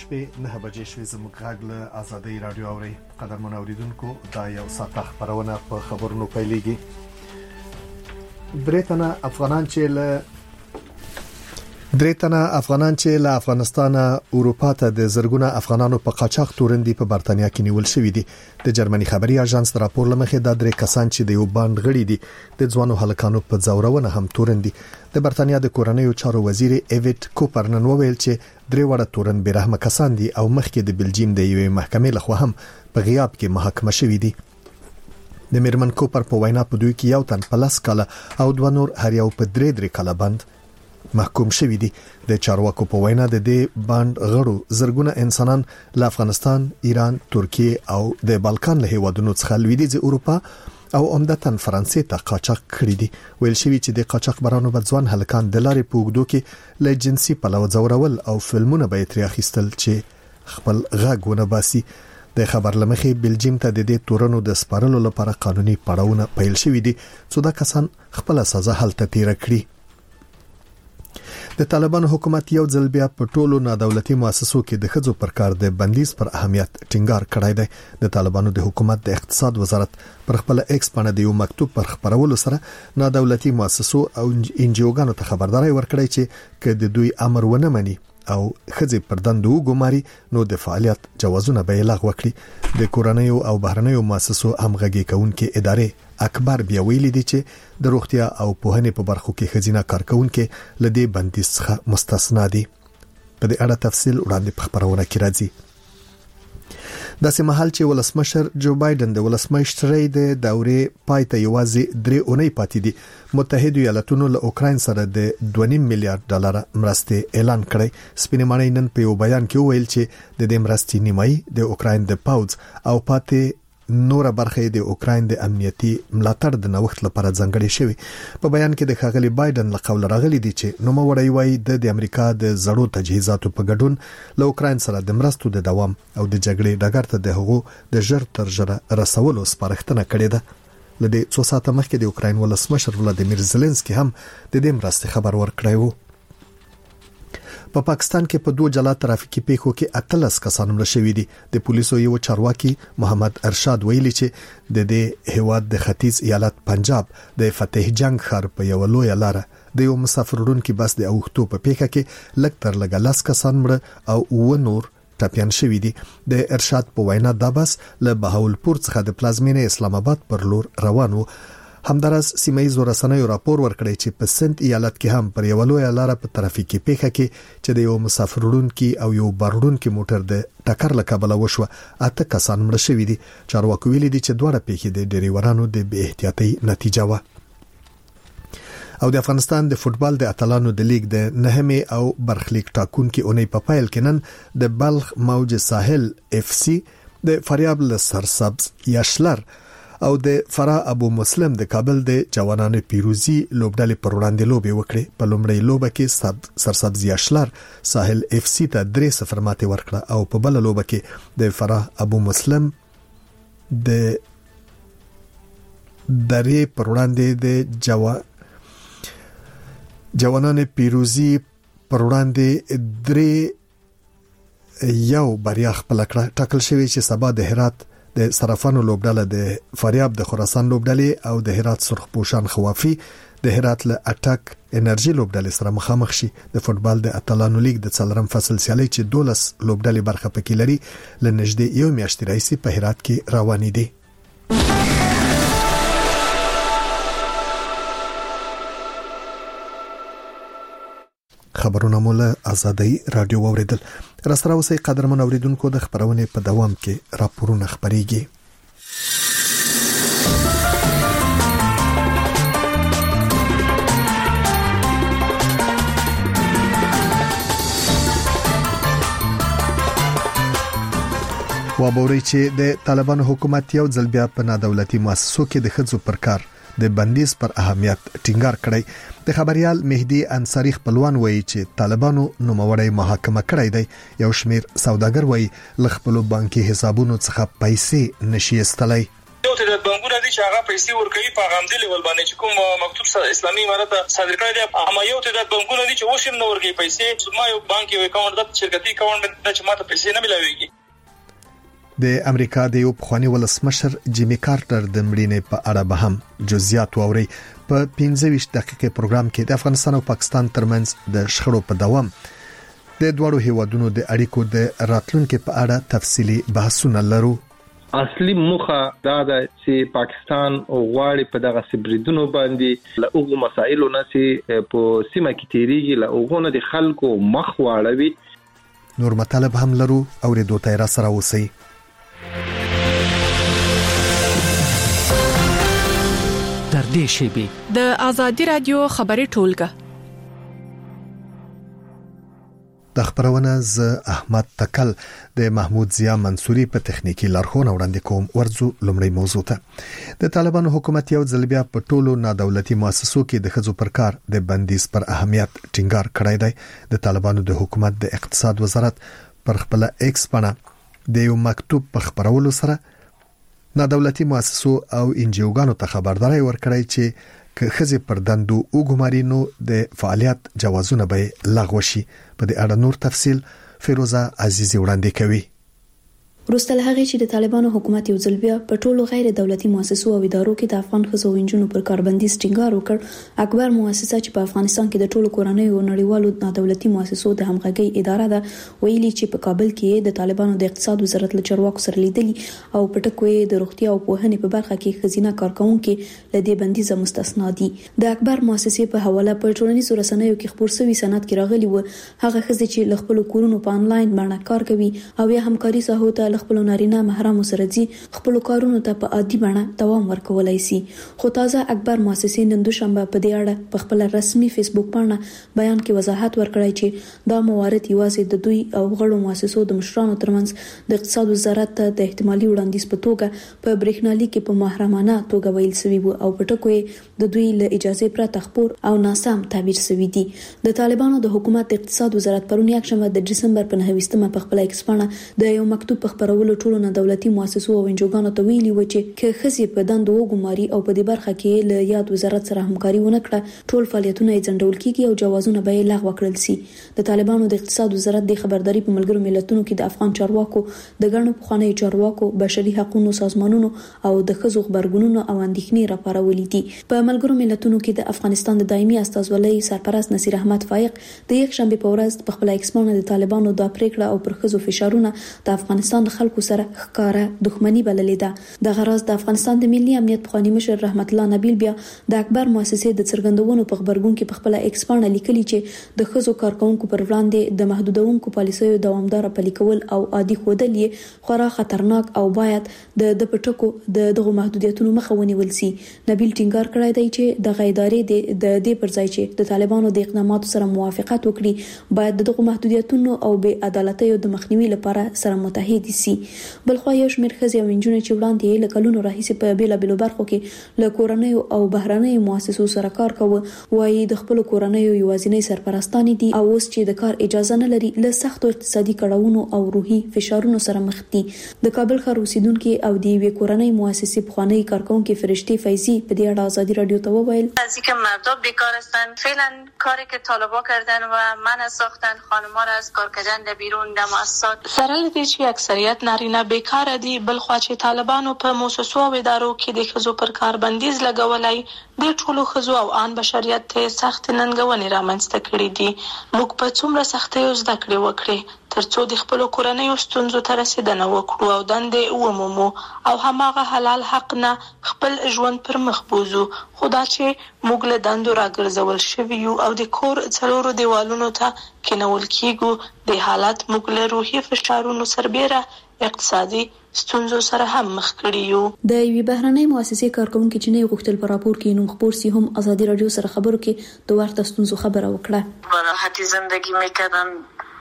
شپې 9 بجې شوې. زموږ غږ له آزادۍ رادیو اوري. قدرمن اوریدونکو، دا یو ساعت خبرونه په خبرونو پیلېږي. درې تنه افغانان چې له افغانستان اروپا ته د زرګونه افغانانو په قاچاق تورندي په برتانیا کې نیول شوې دي. د جرمني خبري اژانس راپور لمخې دا درې کسان چې د یو باند غړي دي د ځوانو هلکانو په ځورونه هم تورندي. د برتانیا د کورنیو چارو وزیر ایویټ کوپر نن وویل چې درې وړه تورن بیرحمه کسان دي او مخکې د بلجیم د یوې محکمې لخوا هم په غیاب کې محاکمه شوې دي. د میرمن کوپر په وینا په دوی کې یو تن په 10 کاله او دوه نور هر یو په 3 کاله باندې محکوم شوی دي. د چارواکو په وینا د دې باند غړو زرګونه انسانان له افغانستان، ایران، ترکیه او د بالکان له هیوادونو څخه لویدیځ اروپا او عمدتاً فرانسې ته قاچاق کړی دي. ویل شوی چې د قاچاق برانو بدځوان هلکان د لارې په اوږدو کې له جنسي پلوه ځورول او فلمونه به ترې اخیستل چې خپل غږ ونه باسي. د خبر لمخې بلجیم ته د دې تورنو د سپارلو لپاره قانوني پړاوونه پیل شوی دي چې دا کسان خپل سزا هلته تیر کړي. د طالبانو حکومت یو ځل بیا په ټولو نادولتي مؤسسو کې د ښځو پر کار د بندیز پر اهمیت ټینګار کړی دی. د طالبانو د حکومت د اقتصاد وزارت پر خپل ایکس باندې د یو مکتوب پر خبرولو سره نادولتي مؤسسو او انجیوګانو ته خبرداري ورکړی چې که د دوی امر ونه مني او ښځې پر دندو وګماري نو د فعالیت جوازونه به لغوه کړي. د کورنیو او بهرنیو مؤسسو همغږي کوونکې ادارې اکبر بیا ویلي دي چې د روغتیا او پوهنې په برخو کې ښځینه کارکونکو لدې بندیز څخه مستثنا دي. په دې اړه تفصیل وړاندې په خبرونه کې راځي. داسې مهال چې ولسمشر جو بایدن د ولسمشرۍ د دورې پای ته یوازې 3 اونۍ پاتې دي، متحده ایالاتونو له اوکراین سره د 2.5 میلیارډ ډالر مرستې اعلان کړې. سپینې ماڼۍ نن په یو بیان کې وویل چې د دې مرستې نیمایي د اوکراین د پاوځ او پاتې نور برخه د اوکراین د امنیتي ملاتړ د نوښت لپاره ځانګړې شوی. په بیان کې د ښاغلي بایدن له قول راغلي دي چې نو موري وای د امریکا د زړو تجهیزاتو په ګډون له اوکراین سره د مرستو د دوام او د جګړې ډګر ته د هغو د ژر تر ژره رسولو سپارښتنه کړې ده. لدې څو ساعته مخکې د اوکراین ولسمشر ولادیمیر زيلنسکي هم د دې مرستې خبر ورکړی و. په پاکستان کې په 2 جلا ترافیکي پیښو کې 18 کسان مړه شوي دي. د پولیسو یو چارواکي محمد ارشاد ویلي چې د دې هیواد د ختیځ ایالت پنجاب د فتح جنگ ښار په یو لوی لار د یو مسافر وړونکي بس د اوښتو په پیښه کې لږ تر لږه 10 کسان مړه او 9 نور ټپيان شوي دي. د ارشاد په وینا دا بس له بهاولپور څخه د پلازمینې اسلام آباد پر لور روان و. همدارس سیمایي رسنیو راپور ورکړی چې په سنت ایالت کې هم پر یو لوی لار په ترافیکي پیښه کې چې د یو مسافر وړونکي او یو بارونکي موټر د ټکر له کبله وشوه 8 کسان مړه شوي دي. چارواکو ویلي دي چې دوه پیښې د ډریورانو د بې احتیاطۍ نتیجه و. او د افغانستان د فوتبال د اتلانو د لیګ د 9 او برخلیک ټاکونکي اونۍ په پایل کې نن د بلخ موج ساحل اف سی د فریاب له سرسبز یاشلر او د فرا ابو مسلم د کابل د جوانانو پیروزي لوبډلې پر وړاندې لوبي وکړي. په لومړی لوبه کې سرسبز یاشلر ساحل اف سی ته 3-0 ماتې ورکړه او په بل لوبه کې د فرا ابو مسلم د درې پر وړاندې د جوانانو پیروزي پر وړاندې 3-1 بریا خپل کړه. ټاکل شوی چې سبا د هرات د صرافانو لوبډاله د فریاب د خراسان لوبډالې او د هرات سرخ پوشان خوافي د هرات له اټک انرژي لوبډالې سره مخامخ شي. د فوتبال د اتلانو لیګ د څلورم فصل سیالي چې 12 لوبډالې برخه پکې لري له نږدې یو میاشتې راځي په هرات کې روانې دي. خبرونه مولا آزادۍ رادیو اوریدل. راسره اوسې قدرمن اوریدونکو د خبرونه په دوام کې راپورونه خبريږي. وابوري چې د طالبانو حکومت یو ځل بیا په نادولتي مؤسسو کې د ښځو پر کار د بندیز پر اهمیت ټینګار کړی. د خبريال مهدي انصاری خپلوان وایي چې طالبانو نوموړی محاکمه کړی دی. یو شمیر سوداګر وایي ل خپل بانکي حسابونو څخه پیسې نشي استلای. یو تعداد بانکونه دي چې هغه پیسې ورکوي په غامدي لیول باندې چې کوم مکتوب اسلامي امارت صادر کړی دی. اما یو تعداد بانکونه دي چې اوس هم نه ورکوي پیسې. ما یو بانک یو اکاونټ د شرکتي اکاونټ چې ماته پیسې نه ملاويږي. د امریکا د یو پخوانی ولسمشر جیمی کارټر د مړینې په اړه به هم جزئیات واوري. په 15 دقیقې پروګرام کې د افغانستان او پاکستان ترمنځ د شخړو په دوام د دوړو هیوادونو د اړیکو د راتلونکو په اړه تفصیلی بحثونه لرو. اصلي مخه دا ده چې پاکستان غواړي په دغه سبریدونو باندې له اوغو مسایلو نه چې په سیمه کې تیریږي له اوغو نه د خلکو مخ واړوي. نور مطالب هم لرو او ردو تیر سره اوسئ. در دې شیبه د ازادي رادیو خبري ټولګه د خبرونه ز احمد تکل د محمود ضیا منصوري په تخنیکی لارښوونه وړاندې کوم. ورځو لومړی موضوع ته د طالبانو حکومت یو ځل بیا په ټولو نادولتي مؤسسو کې د خځو پر کار د بندیز پر اهمیت ټینګار کړی دی. د طالبانو د حکومت د اقتصاد وزارت پر خپل ایکس باندې د یو مکتوب په خبرولو سره نادولتي مؤسسو او انجیوګانو ته خبرداري ورکړی چې که خځې پر دندو وګمارینو د فعالیت جوازونه به لغوه شي. په دې اړه نور تفصيل فیروزه عزیزی وړاندې کوي. وروسته له هغې چې د طالبانو حکومت یو ځل بیا په ټولو غیر دولتي مؤسسو او ادارو کې د افغان ښځو او نجونو پر کاربندیز ټینګار وکړ، اکبر مؤسسه چې په افغانستان کې د ټولو کورنیو او نړیوالو نادولتي مؤسسو د همغږي اداره ده، ویلي چې په کابل کې د طالبانو د اقتصاد وزارت له چارواکو سره لیدلي او په ټکو د روغتیا او پوهنې په برخه کې ښځینه کارکونکو له دې بندیز مستثنا دي. د اکبر مؤسسې په حواله په ټولنیزو رسنیو کې خبر شوی سند کې راغلی و هغه ښځې چې له خپل کورونو په انلاین باندې کار کوي او یا همکاري ساحو ته خپل نارینه محرم سره دي خپل کارونو ته په عادي بڼه دوام ورکولای شي. خو تازه اکبر مؤسسې نن دوشنبه په دې اړه په خپل رسمي فیسبوک باندې بیان کې وضاحت ورکړی چې دا موارد یوازې د دوی او غړو مؤسسو د مشرانو ترمنځ د اقتصاد وزارت ته د احتمالي وړاندیز په توګه په بریښنالیک کې په محرمانه توګه ویل شوی وو او په ټکو د دوی له اجازه پرته خبر او ناسم تعبیر شوی دي. د طالبانو د حکومت اقتصاد وزارت پرون یکشنبه د دسمبر په 9مه په خپل ایکس باندې د یو مکتوب په خبرولو ټولو نه دولتي مؤسسو او انجوګانو ته ویلي و چې که خزي په دندو وګماري او په دې برخه کې له یاد وزارت سره همکاري ونه کړه ټول فعالیتونه یې ځنډول کیږي او جوازونه به لغوه کړل شي. د طالبانو د اقتصاد وزارت د خبرداري په ملګرو ملتونو کې د افغان چارواکو د ګڼو پخواني چارواکو بشري حقوقو سازمانونو او د خزو خبرګونونو او اندېښنې راپارولې دي. په ملګرو ملتونو کې د افغانستان د دایمي استازولۍ سرپرست نصیر احمد فائق د یکشنبه په ورځ په خپل ایکس باندې د طالبانو د پریکړه او پر خزو فشارونه د افغانستان د خلکو سره ښکارا دښمنی بللې ده. د غرض د افغانستان د ملي امنیت پخوانی مشر رحمت الله نبیل بیا د اکبر مؤسسې د څرګندونو په خبرګون کې په خپل ایکس باندې لیکلي چې د خزو کارکونکو پر وړاندې د محدودونکو پالیسیو دوامدار پلي کول او عادي خودل خورا خطرناک او باید د پټکو دغه محدودیتونو مخه ونیول شي. نبیل ټینګار کړی دی چې د غیدارې د دې پر ځای چې د طالبانو د اقداماتو سره موافقت وکړي باید دغه محدودیتونو او بې عدالتیو د مخنیوي لپاره سره متحد شي. بلخو یو شمېر ښځې او نجونې چې وړاندې له کلونو راهیسې په بیلابېلو برخو کې له کورنیو او بهرنیو مؤسسو سره کار کوي وایي د خپل کورنیو یوازینی سرپرستانې دي او اوس چې د کار اجازه نه لري له سختو اقتصادي کړاوونو او روحي فشارونو سره مخ دي. د کابل ښار اوسیدونکو او د یوې کورنۍ مؤسسې پخوانی کارکونکو فرشته فیضی په دې اړه ازادي رادیو ته وویل از اینکه مردم بیکار هستند فعلا کاری که طالبا کردن و من ساختن خانم‌ها را از کار کردن بیرون د مؤسسات سره دې چې اکثریت نارینه بیکار دي بلخو چې طالبانو په مؤسسو او ادارو کې د خزو پر کار بندیز لګولای د ټولو خزو او ان بشریت ته سخت ننګونې رامنځته کړې دي. موږ په څومره سختیو زده کړې وکړې ترڅو د خپل کورنۍ ستونزو ته رسیدنه وکړو او دندې ومومو او هماغه حلال حق نه خپل ژوند پر مخ بوزو. خدا چې موږ له دندو راګرځول شوی او د کور څلورو دیوالونو ته کېنول کیږو د حالت موږ له روحي فشارونو سربېره اقتصادي ستونزو سره هم مخ کړي یو. د یوې بهرنۍ مؤسسې کارکونکو چې نه غوښتل په راپور کې نوم خبر سي هم ازادي رادیو سره خبرو کې د ورته ستونزو خبره وکړه. راحتی زندگی میکردن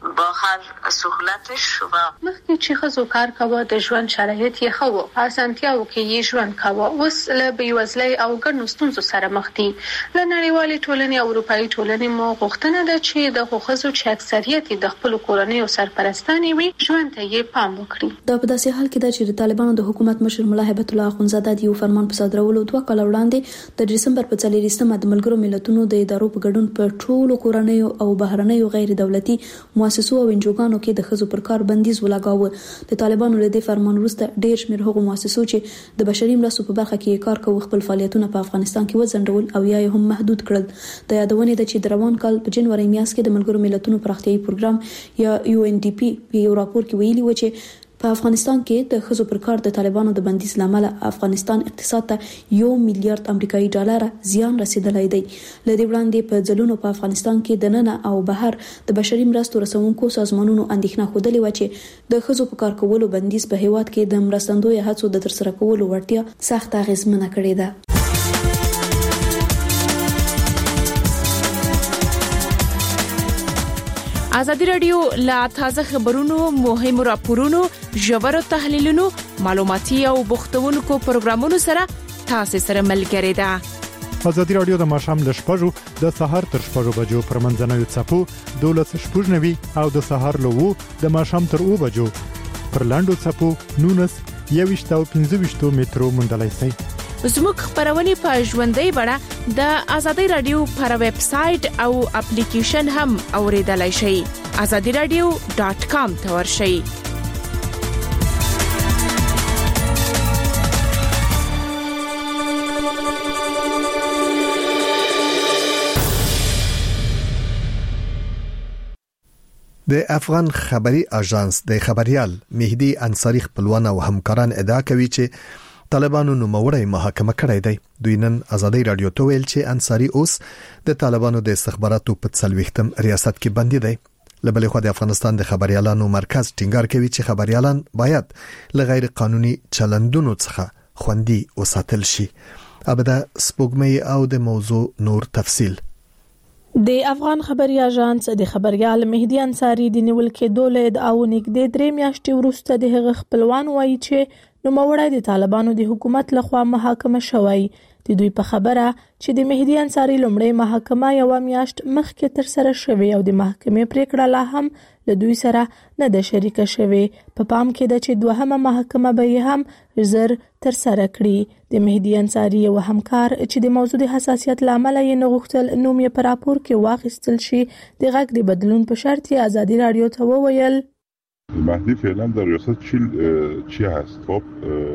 با هر سهولتش و مخکې چې ښځو کار کاوه د ژوند شرایط یې ښه وو، اسانتیاوو کې یې ژوند کاوه. اوس له بېوزلۍ او ګڼو ستونزو سره مخ دي. له نړیوالې ټولنې او اروپایي ټولنې مو غوښتنه ده چې د ښځو چې اکثریت د خپل کورنیو سرپرستانې وي ژوند ته یې پام وکړي. دا په داسې حال کې ده چې د طالبانو د حکومت مشر ملا هیبت الله اخونزاده د یو فرمان په صادرولو 2 کال وړاندې د دسمبر په 4 د ملګرو ملتونو د ادارو په ګډون په ټولو کورنیو او بهرنیو غیر دولتي مؤسسو او انجوګانو کې د ښځو پر کار بندیز ولګاوه. د طالبانو له دې فرمان وروسته ډېر شمېر هغو مؤسسو چې د بشري مرستو په برخه کې کار کوي خپل فعالیتونه په افغانستان کې وځنډول او یا هم محدود کړل. د یادونې ده چې د روان کال په جنوري میاشت کې د ملګرو ملتونو پراختیايي پروګرام یا UNDP په یو راپور کې ویلي و چې په افغانستان کې د ښځو پر کار د طالبانو د بندیز لامل افغانستان اقتصاد ته $1 میلیارډ امریکایي ډالر زیان رسیدلی دی. لدې وړاندې په ځلونو په افغانستان کې د ننه او بهر د بشري مرستو رسونکو سازمانونو اندېښنه ښودلې و چې د ښځو په کار کولو بندیز په هیواد کې د مرستندوی هڅو د ترسره کولو وړتیا سخت اغیزمنه کړې ده. ازادي رادیو لا تازه خبرونو، مهمو راپورونو، ژورو تحلیلونو، معلوماتي او بوختونکو پروګرامونو سره تاسو سره ملګری ده. ازادي رادیو د ماښام ل 6:00 د سحر تر 6:00 بجو پر منځنوي څپو 12:90 او د سحر له 2 د ماښام تر 2 بجو پر لاندو څپو 19 او 15 مترو مندلای شي. زموږ خبرونه په ژوندۍ بڼه د ازادي رادیو پر ویب سټ او اپلیکیشن هم اوریدلای شئ. azadiradio.com ته ورشئ. د افغان خبري اژانس د خبريال مهدي انصاری خپلوان او همکاران ادعا کوي چې طالبانو نوموړی محاکمه کړی دی. دوی نن ازادي رادیو ته ویل چې انصاری اوس د طالبانو د استخباراتو په 40م ریاست کې بندي دی. لبلې خو د افغانستان د خبريالانو مرکز ټینګار کوي چې خبريالان باید له غیر قانوني چلندونو څخه خوندي وساتل شي. ابدا سپوږمۍ او د موضوع نور تفصيل. د افغان خبري اژانس د خبريال مهدي انصاری د نیول کېدو له ادعاو نږدې 3 میاشتې وروسته د هغه خپلوان وایي چې نوموړی د طالبانو د حکومت لخوا محاکمه شوی. د دوی په خبره چې د مهدي انصاری لومړی محاکمه یو میاشت مخکې تر سره شوی او د محکمې پریکړه لا هم له دوی سره نه ده شریکه شوی. په پام کې ده چې دوهمه محاکمه به هم زر تر سره کړي. د مهدي انصاری یو همکار چې د موضوع د حساسیت لامل یې نه غوښتل نوم یې په راپور کې واخیستل شي د غږ د بدلون په شرط یې ازادي رادیو ته وویل مهدی فعلا در ریاست چی هست؟ خب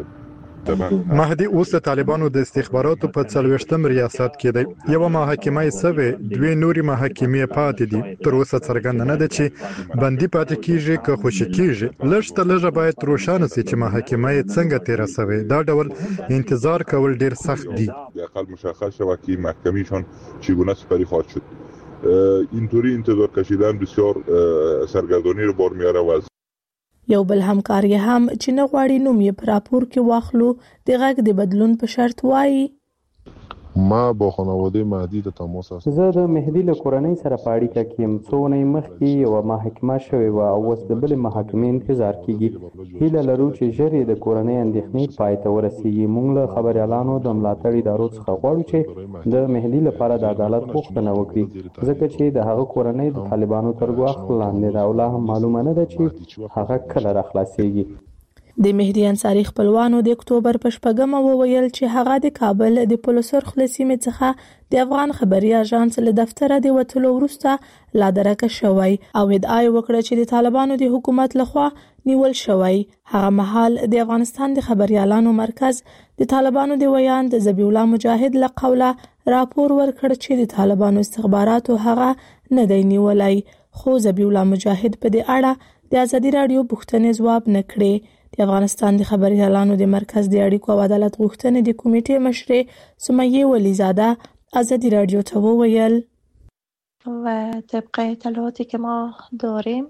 مهدی اوس د طالبانو د استخباراتو په 40م ریاست کې دی. یو محاکمه یې سوي، دوی نوري محاکمې پاتې دي. تر اوسه څرګند نه ده چې بندي پاتې کیږي که خوشی کیږي. لږ لږه باید روښانه شي چې محاکمه یې څنګه تیر شوی. دا ډول انتظار کول ډیر سخت دی. اقل مشخص شود که محکمهشون چگونه سپری خواهد شد. اینطوری انتظار کشیدن بسیار سرگردانی رو بار میاره و یو بل همکار یې هم چې نه غواړي نوم یې په راپور کې واخلو د غږ د بدلون په شرط وایي ما با خانواده مهدی د تماس هستم. زه د مهدی له کورنۍ سره په اړیکه کې یم. څو ورځې مخکې یو محاکمه شوې و او اوس د بل محاکمې انتظار کیږي. هیله لرو چې ژر د کورنۍ اندېښنې پای ته ورسیږي. موږ له خبريالانو د ملاتړ ادارو څخه غواړو چې د مهدی لپاره د عدالت غوښتنه وکړي ځکه چې د هغه کورنۍ د طالبانو تر ګواښ لاندې ده او لا هم معلومه نه ده چې هغه کله راخلاصيږي. د مهدي انصاری خپلوانو د اکتوبر په 4 وویل چې هغه د کابل د پولسرخ لسیمې څخه د افغان خبري اژانس له دفتر د وټلو وروسته لا درکه شوی او ادعا وکړه چې د طالبانو د حکومت لخوا نیول شوی. هغه مهال د افغانستان د خبريالانو مرکز د طالبانو د ویاند ذبیح الله مجاهد له قوله راپور ورکړ چې د طالبانو استخباراتو هغه نه دی نیولای. خو ذبیح الله مجاهد په دې اړه د ازادي رادیو پوښتنې ځواب نه کړي. د افغانستان د خبريالانو د مرکز د اړیکو او عدالت غوښتنې د کمیټې مشر سمیه ولیزاده ازادي رادیو ته وویل و طبق اطلاعاتی که ما داریم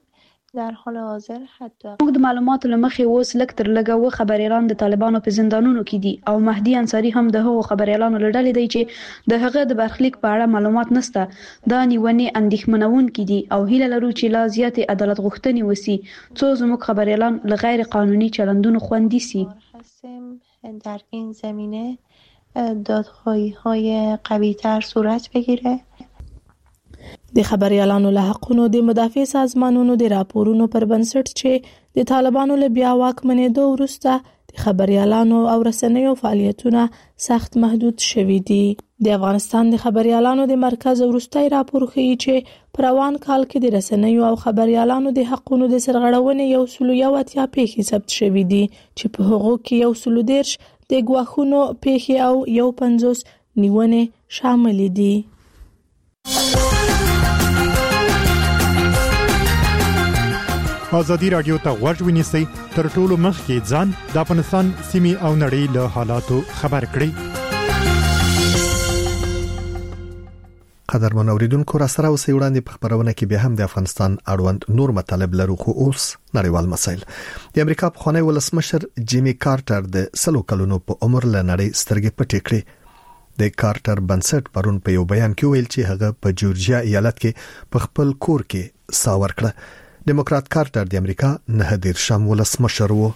در حال حاضر حتی موږ د معلوماتو لمخې اوس لږ تر لږه و خبريالان د طالبانو په زندانونو کې دي او مهدي انصاری هم د هغو خبريالانو لړلې دی چې د هغه د برخلیک په اړه معلومات نشته. دا نیونې اندېښمنونکې دي او هیله لرو چې لا زیاتې عدالت غوښتنې وسی څو زموږ خبريالان له غیر قانوني چلندونو خوندي سي. در این زمینه دادخواهی‌های قوی‌تر صورت بگیره. د خبريالانو له حقونو د مدافع سازمانونو د راپورونو پر بنسټ چې د طالبانو له بیا واکمنېدو وروسته د خبريالانو او رسنیو فعالیتونه سخت محدود شوي دي. د افغانستان د خبريالانو د مرکز وروستي راپور ښیي چې پر روان کال کې د رسنیو او خبريالانو د حقونو د سرغړونې 180 پیښې ثبت شوي دي چې په هغو کې 130 د ګواښونو پیښې او 50 نیونې شامل دي. ازادي رادیو ته غوږ ونیسئ تر ټولو مخکې ځان د افغانستان سیمې او نړۍ له حالاتو خبر کړئ. قدرمن اوریدونکو را سره اوسئ وړاندې په خبرونه کې به هم د افغانستان اړوند نور مطالب لرو خو اوس نړیوال مسایل. د امریکا پخوانی ولسمشر جیمی کارټر د 100 کلونو په عمر له نړۍ سترګې پټې کړې. د کارټر بنسټ پرون په یو بیان کې ویل چې هغه په جورجیا ایالت کې په خپل کور کې ساور کړ. ډیموکرات کارټر د امریکا 19 ولسمشر و.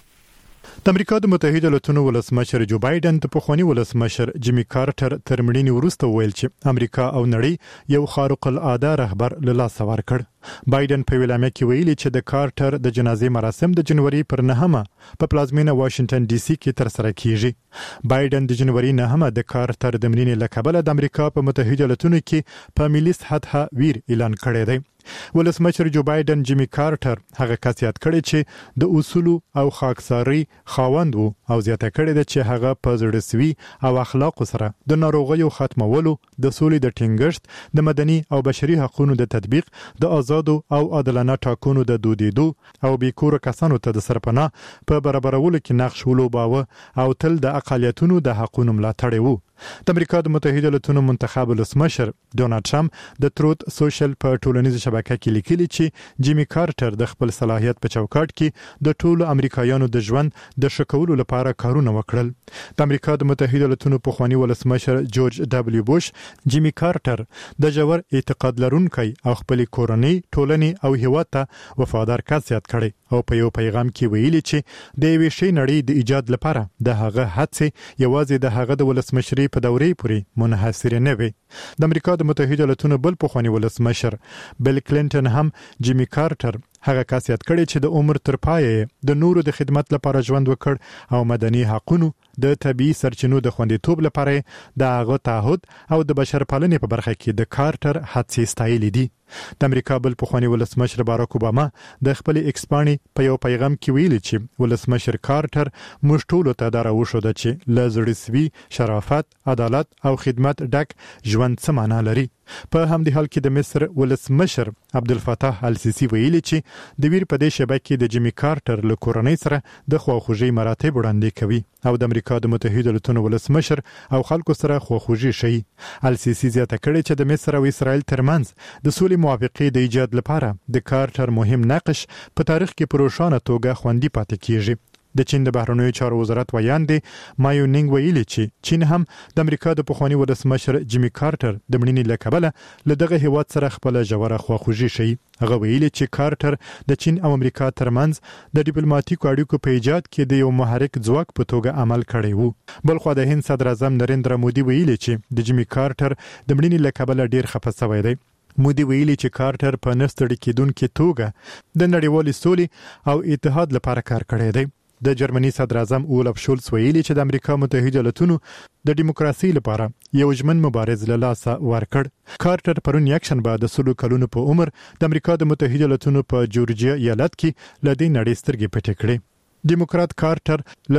د امریکا د متحده ایالاتونو ولسمشر جو بایدن د پخوانی ولسمشر جیمی کارټر تر مړینې وروسته ویل چې امریکا او نړۍ یو خارق العاده رهبر له لاسه ورکړ. بایدن په ویلامه کې ویلي چې د کارټر د جنازې مراسم د جنوري پر 9 په پلازمینه واشنگټن ډي سي کې تر سره کیږي. بایدن د جنوري 9 د کارټر د مړینې له کبله د امریکا په متحده ایالاتونو کې په ملي سطح ویر اعلان کړی دی. ولسمشر جو بایدن جیمی کارټر هغه کس یاد کړی چې د اصول او خاکساري خاوند وو او زیاته کړی دی چې هغه په زړسوي او اخلاق سره د ناروغیو ختمولو، د سولې د ټینګښت، د مدني او بشري حقوقو د تطبیق، د آزادو او عادلانه ټاکنو د دودیدو او بیکور کسانو ته د سرپناه په برابرولو کې نقش ولوباوه او تل د اقالیتونو د حقوقو ملاتړ وو. د امریکا د متحده ایالاتونو منتخب ولسمشر ډونالد ټرمپ د تروت سوشل په ټولنیزه شبکه کې لیکلي چې جیمی کارټر د خپل صلاحیت په چوکاټ کې د ټولو امریکایانو د ژوند د ښه کولو لپاره کارونه وکړل. د امریکا د متحده ایالاتونو پخوانی ولسمشر جورج دبليو بوش جیمی کارټر د ژور اعتقاد لرونکي او خپل کورنۍ، ټولنې او هیواد ته وفادار کس یاد کړي او په یو پیغام کې ویلي چې د یوې شي نړۍ د ایجاد لپاره د هغه هڅې یوازې د هغه د ولسمشرۍ په دورې پورې منحصر نه وي. د امریکا د متحده ایالاتونو بل پخوانی ولسمشر بیل کلینټن هم جیمی کارټر هغه کس یاد کړي چې د عمر تر پایه د نورو د خدمت لپاره ژوند وکړ او مدني حقوقو، د طبيعي سرچینو د خوندیتوب لپاره د هغه تعهد او د بشرپالنې په برخه کې د کارټر هڅې ستایلې دي. د امریکا بل پخوانی ولسمشر باراک اوباما د خپل ایکس پاڼې په یو پیغام کې ویلي چې ولسمشر کارټر موږ ټول ته دراوښو چې لزړسوي، شرافت، عدالت او خدمت ډک ژوند څه معنا لري. په همدې حال کې د مصر ولسمشر عبدالفتاح السیسی ویلي چې د ویر په دې شبکه کې د جیمی کارټر له کورنۍ سره د خواخوږي مراتب وړاندې کوي او د امریکا د متحده ایالاتونو ولسمشر او خلکو سره خواخوږي شي. السیسی زیاته کړې چې د مصر او اسرائیل ترمنځ د سولې موافقې د ایجاد لپاره د کارټر مهم نقش په تاریخ کې په روښانه توګه خوندي پاتې کیږي. د چین د بهرنیو چارو وزارت ویاندې مایونینګ ویلي چې چین هم د امریکا د پخوانی ولسمشر جیمی کارټر د مړینې له کبله له دغه هیواد سره خپل ژوره خواخوږي شي. هغه ویلي چې کارټر د چین او امریکا ترمنځ د ډیپلوماټیکو اړیکو په ایجاد کې د یو محرک ځواک په توګه عمل کړی وو. بلخو د هند صدر اعظم نریندرا مودي ویلي چې د جیمی کارټر د مړینې له کبله ډیر خفه شوی دی. مودي ویلي چې کارټر په نستړي کېدونکې توګه د نړیوالې سولې او اتحاد لپاره کار کړی دی. د جرمني صدر اعظم اولف شولز ویلي چې د امریکا متحده ایالاتونو د دیموکراسي لپاره یو ژمن مبارز له لاسه ورکړ. کارټر پرون یکشنبه د 100 کلونو په عمر د امریکا د متحده ایالاتونو په جورجیا ایالت کې لدې نړۍ سترګې پټې کړې. دیموکرات کارټر له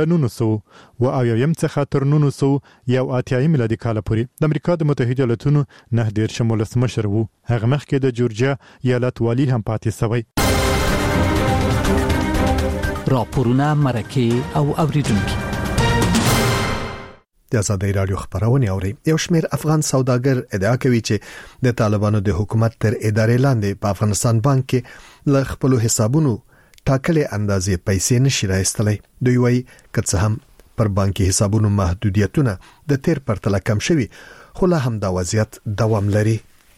1900 څخه تر 1980 میلادي کال پورې د امریکا د متحده ایالاتونو 19 ولسمشر وو. هغه مخکې د جورجیا ایالت والی هم پاتې شوی. راپورونه، مرکه او اوریدونکو. د ازادي رادیو خبرونه اوري. یو شمېر افغان سوداګر ادعا کوي چې د طالبانو د حکومت تر ادارې لاندې په افغانستان بانک کې له خپل حسابونو ټاکلې اندازې پیسې نشي راایستلای. دوی وایي که څه هم پر بانکي حسابونو محدودیتونه د تیر پرتله کم شوي، خو لا هم دا وضعیت دوام لري.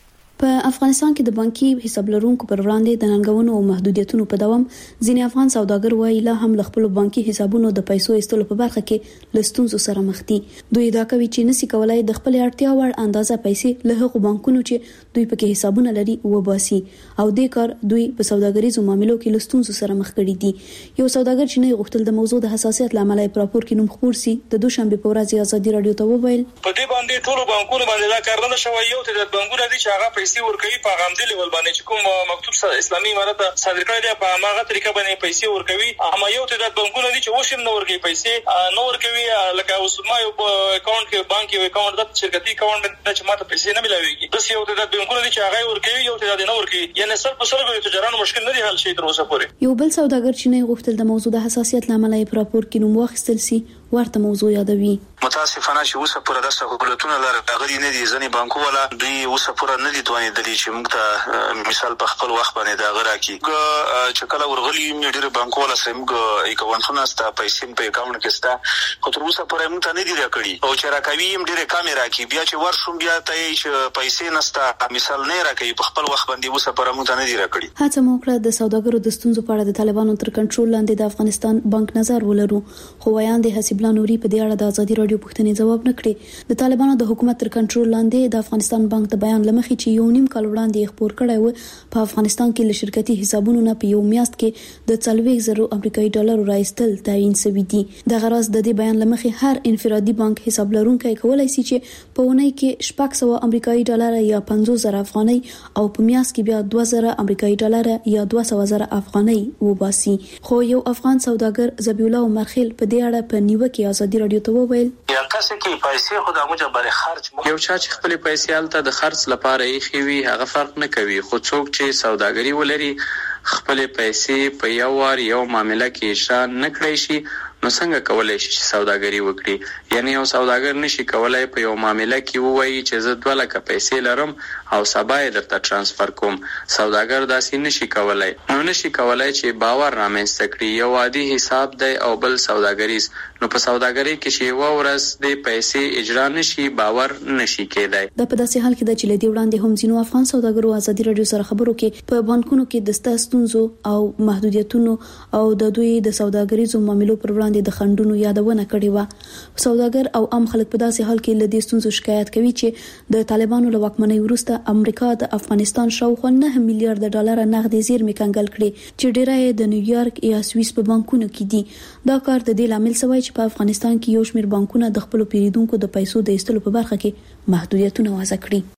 په افغانستان کې د بانکي حساب لرونکو پر وړاندې د ننګونو او محدودیتونو په دوام ځینې افغان سوداګر وایي لا هم له خپل بانکي حسابونو د پیسو ایستلو په برخه کې له ستونزو سره مخ دي. دوی دا کوي چې نسی کولای د خپل اړتیا وړ اندازه پیسې له هغو بانکونو چې دوی پکې حسابونه لري وباسي، او د کار دوی په سوداګریزو معاملو کې له ستونزو سره مخ کړي دي. یو سوداګر چې نه غوښتل د موضوع د حساسیت لامل یې په راپور کې نوم خپور سي، د دوشنبه په ورځ ازادي رادیو ته وویل په دې باندې ټول بانکونو باندې دا کار نه شوی. یو ته د بانکونو دي چې هغه پیسې ورکوي په غامدلي ول باندې چې کوم مکتوب اسلامي امارت صادر کړی دی په هغه طریقه باندې پیسې ورکوي. اما یو ته د بانکونو دي چې وشم نه ورکوي پیسې نه ورکوي، لکه اوس ما یو اکاونټ کې بانک یو اکاونټ د شرکتي اکاونټ باندې چې ماته پیسې نه ملاويږي. بس یو ته د بانکونو دي چې هغه ورکوي، یو ته د نه ورکوي، یعنی سر په سر به تجارانو مشکل نه دی حل شي تر اوسه پورې. یو بل سوداګر چې نه غوښتل د موضوع د حساسیت لامل یې په راپور کې نوم واخیستل سي ورته موضوع یادوي. متاسفانه چې اوسه پورې د سہولتونو لرغړي نه دي، ځنې بانکو ولا دوی اوسه پورې نه دي توانې د دې چې موږ ته مثال په خپل وخت باندې دا غره کی چې کله ورغلي ډېر بانکو ولا سمګ اکاونټونه ستا پیسې په اکاونټ کې ستا خو تر اوسه پورې موږ ته نه دي راکړي، او چې راکوي هم ډېر کیمرا کې بیا چې ورشم بیا ته چې پیسې نستا مثال نه راکړي په خپل وخت باندې اوسه پورې موږ ته نه دي راکړي. هڅه موکړه د سوداګرو د ستونزو په اړه د طالبانو تر کنټرول لاندې د افغانستان بانک نظر ولرو، خو وایاندې حسیب الله نوري په دې اړه د ازادي رادیو پوښتنې جواب نکړي. د طالبانو د حکومت تر کنټرول لاندې د افغانستان بانک د بیان لمخې چې یو نیم کال وړاندې خبر کړی و په افغانستان کې له شرکتي حسابونو نه په یو میاشت کې د 40,000 امریکایي ډالر راایستل تعین شوی دي. د غرض د دې بیان لمخې هر انفرادي بانک حساب لرونکي کولای شي چې په ونې کې 600 امریکایي ډالر یا 50,000 افغانۍ او په میاشت کې بیا 2,000 امریکایي ډالر یا 200,000 افغانۍ وباسي. خو یو افغان سوداګر زبیح الله مرخیل په دې اړه په نیوکه ازادي رادیو ته وویل یا کسه کې پیسې خو د مجبر خرج یو چا چې خپل پیسې الته د خرج لپاره یې خوي هغه فرق نه کوي، خو څوک چې سوداګری ولري خپل پیسې په یو وار یو معاملې کې اجرا نه کړی شي، نو څنګه کولای شي چې سوداګری وکړي؟ یعنی یو سوداګر نشي کولای په یو معاملې کې ووایي چې زه 2 لک پیسې لرم او سبا یې درته ترانسفر کوم. سوداګر داسې نشي کولای، نو نشي کولای چې باور رامنځته کړي. یو عادي حساب دی او بل سوداګریز، نو په سوداګری کې چې یو ورځ د پیسې اجرا نشي باور نشي کېدای. د په داسې حال کې د چلې دی وړاندې هم ځینو افغان سوداګرو ازادي رادیو سره خبرو کې په بانکونو کې د ستونزو او محدودیتونو او د دوی د سوداګریزو معاملو پر وړاندې د خندونو یادونه کړې و. سوداګر او عام خلک په داسې حال کې له دې ستونزو شکایت کوي چې د طالبانو له واکمنۍ وروسته امریکا د افغانستان شاوخوا 9 میلیارډ ډالر نغدي زیرمې کنګل کړې چې ډېری د نیویارک یا سویس په بانکونو کې دي. دا کار د دې لامل شوی چې په افغانستان کې یو شمېر بانکونه د خپل پیریدونکو د پیسو د ایستلو په برخه کې محدودیتونه وضع کړي.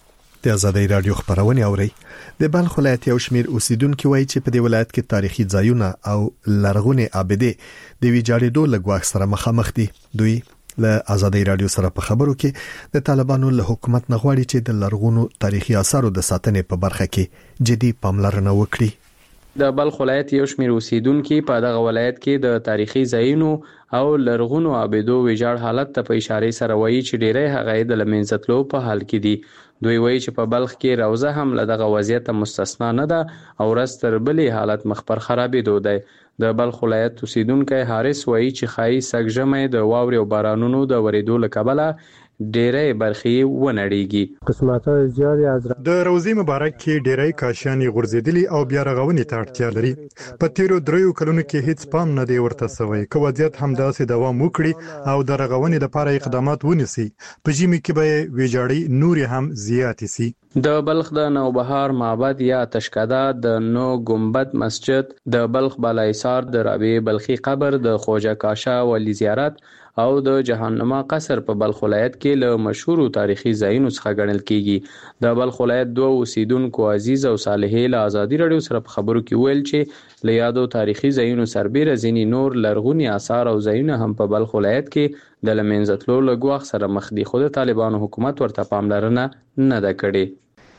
د ازادي رادیو خبرونه اوري. د بلخ ولایت یو شمیر اوسیدونکو وایي چې په دې ولایت کې تاریخي ځایونه او لرغونې ابدې د ویجاړېدو لګواښ سره مخامخ دي. دوی له ازادي رادیو سره په خبرو کې د طالبانو له حکومت نه غواړي چې د لرغونو تاریخي آثارو د ساتنې په برخه کې جدي پاملرنه وکړي. د بلخ ولایت یو شمیر اوسیدونکو په دغه ولایت کې د تاریخي ځایونو او لرغونو ابدو ویجاړ حالت ته په اشاره سره وایي چې ډېری هغه د لمنځتلو په حال کې دي. دوی وایي چې په بلخ کې روزه هم له دغه وضعیت مستثنا نه ده او ورستر بلې حالت مخبر خرابېدو دی. د بلخ ولایت اوسیدونکو حارث وایي چې خای سګژمې د واوري او بارانونو د ورېدو لکبله ډېرې برخې ونړېږي. قسمته زیاتې از د روزي مبارک کې ډېرې کاشانې غورځېدلي او بیا رغونې ته اړتیا لري. په تیرو 3 کلونو کې هیڅ پام نه دی ورته شوی. که وضعیت همداسې دوام وکړي او د رغونې لپاره اقدامات ونیسي، په ژمي کې به ویجاړي نور هم زیات شي. د بلخ د نوبهار معبد یا تشکده، د نو گنبد مسجد، د بلخ بالایسار د رابعه بلخی قبر، د خوجه کاشا ولی زیارت او د جهنما قصر په بلخ ولایت کې له مشهور تاریخي ځایونو څخه ګڼل کیږي. د بلخ ولایت 2 اوسیدونکو عزیز او صالحې له ازادي رادیو سره په خبرو کې ویل چې له یادو تاریخي ځایونو سربېره ځینې نور لرغوني آثار او ځایونه هم په بلخ ولایت کې د لمنځتلو له ګواښ سره مخ دي، خو د طالبانو حکومت ورته پاملرنه نه ده کړې.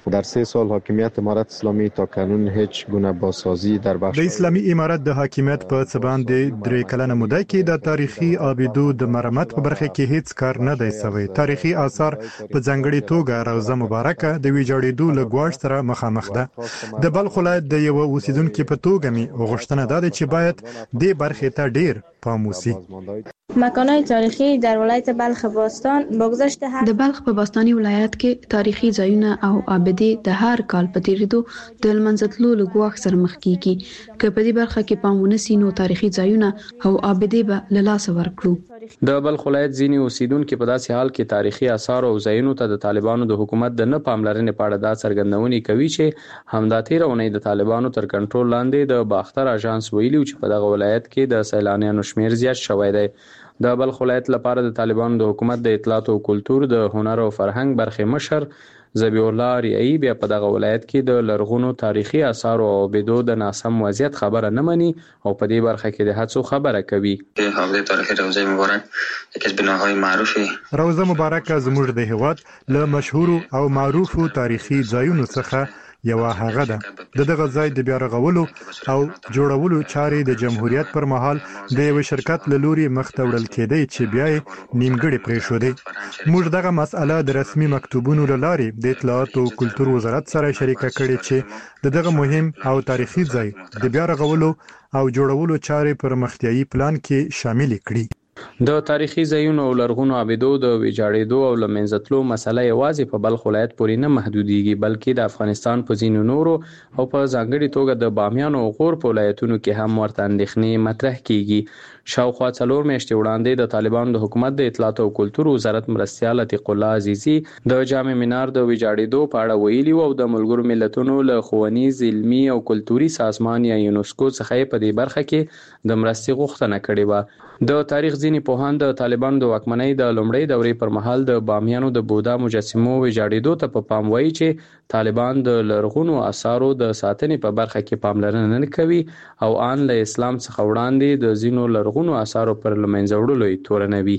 در 3 سال حاکمیت امارت اسلامی تا کنون هیچ گونه بازسازی در بخش د اسلامي امارت د حاکمیت په څه باندې 3 کلنه موده کې د تاریخي آبدو د مرمت په برخه کې هیڅ کار نه دی شوی. تاریخي آثار په ځانګړي توګه روضه مبارکه د ویجاړېدو له ګواښ سره مخامخ ده. د بلخ ولایت د یو اوسیدونکو په توګه می غوښتنه ده چې باید دې برخه ته ډیر پام وشي. مکان‌های تاریخی در ولایت بلخ باستان با گذشت د بلخ په باستاني ولایت کې تاریخي ځایونه او آبدې د هر کال په تیریدو د لمنځتلو له ګواښ سره مخ کیږي. که په دې برخه کې پام ونشي نو تاریخي ځایونه او آبدې به له لاسه ورکړو. د بلخ ولایت ځینې اوسیدونکو په داسې حال کې تاریخي آثار او ځایونو ته د طالبانو د حکومت د نه پاملرنې په اړه دا څرګندونې کوي چې همدا تیره اونۍ د طالبانو تر کنټرول لاندې د باختر اژانس ویلي چې په دغه ولایت کې د سیلانیانو شمیر زیات شوی دی. د بلخ ولایت لپاره د طالبانو د حکومت د اطلاعات او کلتور د هنر او فرهنګ برخې مشر ذبیح الله ریایی بیا په دغه ولایت کې د لرغونو تاریخي آثار او آبدو د ناسم وضعیت خبره نه مني او په دې برخه کې د هڅو خبره کوي. حوزه تاریخي روضه مبارک یکی از بناهای معروفه روضه مبارکه زموږ د هیواد له مشهور او معروفو تاریخي ځایونو څخه یو هغه ده. دغه ځای د بیا رغولو او جوړولو چارې د جمهوریت پر مهال د یو شرکت له لوري مخ ته وړل کېدی چې بیا یې نیمګړې پرېښودې. موږ دغه مسأله د رسمي مکتوبونو له لارې د اطلاعات او کلتور وزارت سره شریکه کړې چې دغه مهم او تاریخي ځای د بیا رغولو او جوړولو چارې پر مخکې پلان کې شامل کړي. د تاریخي ځایونو او لرغونو آبدو د ویجاړېدو او له منځه تلو مسله یوازې په بلخ ولایت پورې نه محدودېږي بلکې د افغانستان په ځینو نورو او په ځانګړي توګه د بامیان او غور په ولایتونو کې هم ورته اندېښنې مطرح کیږي. شاوخوا 4 میاشتې وړاندې د طالبانو د حکومت د اطلاعات او کلتور وزارت مرستیال عتیق الله عزیزي د جامع مینار د ویجاړېدو په اړه ویلي او د ملګرو ملتونو له ښوونیز علمي او کلتوري سازمان یا یونسکو څخه په دې برخه کې د مرستې غوښتنه کړې و. د تاریخ ځینې پوهان د طالبانو د واکمنۍ د لومړۍ دورې پر مهال د بامیانو د بودا مجسمو ویجاړېدو ته په پام وایي چې طالبان د لرغونو آثارو د ساتنې په برخه کې پاملرنه نه کوي او ان له اسلام څخه وړاندې د ځینو لرغونو آثارو پر لمنځه وړلو یې تورنوي.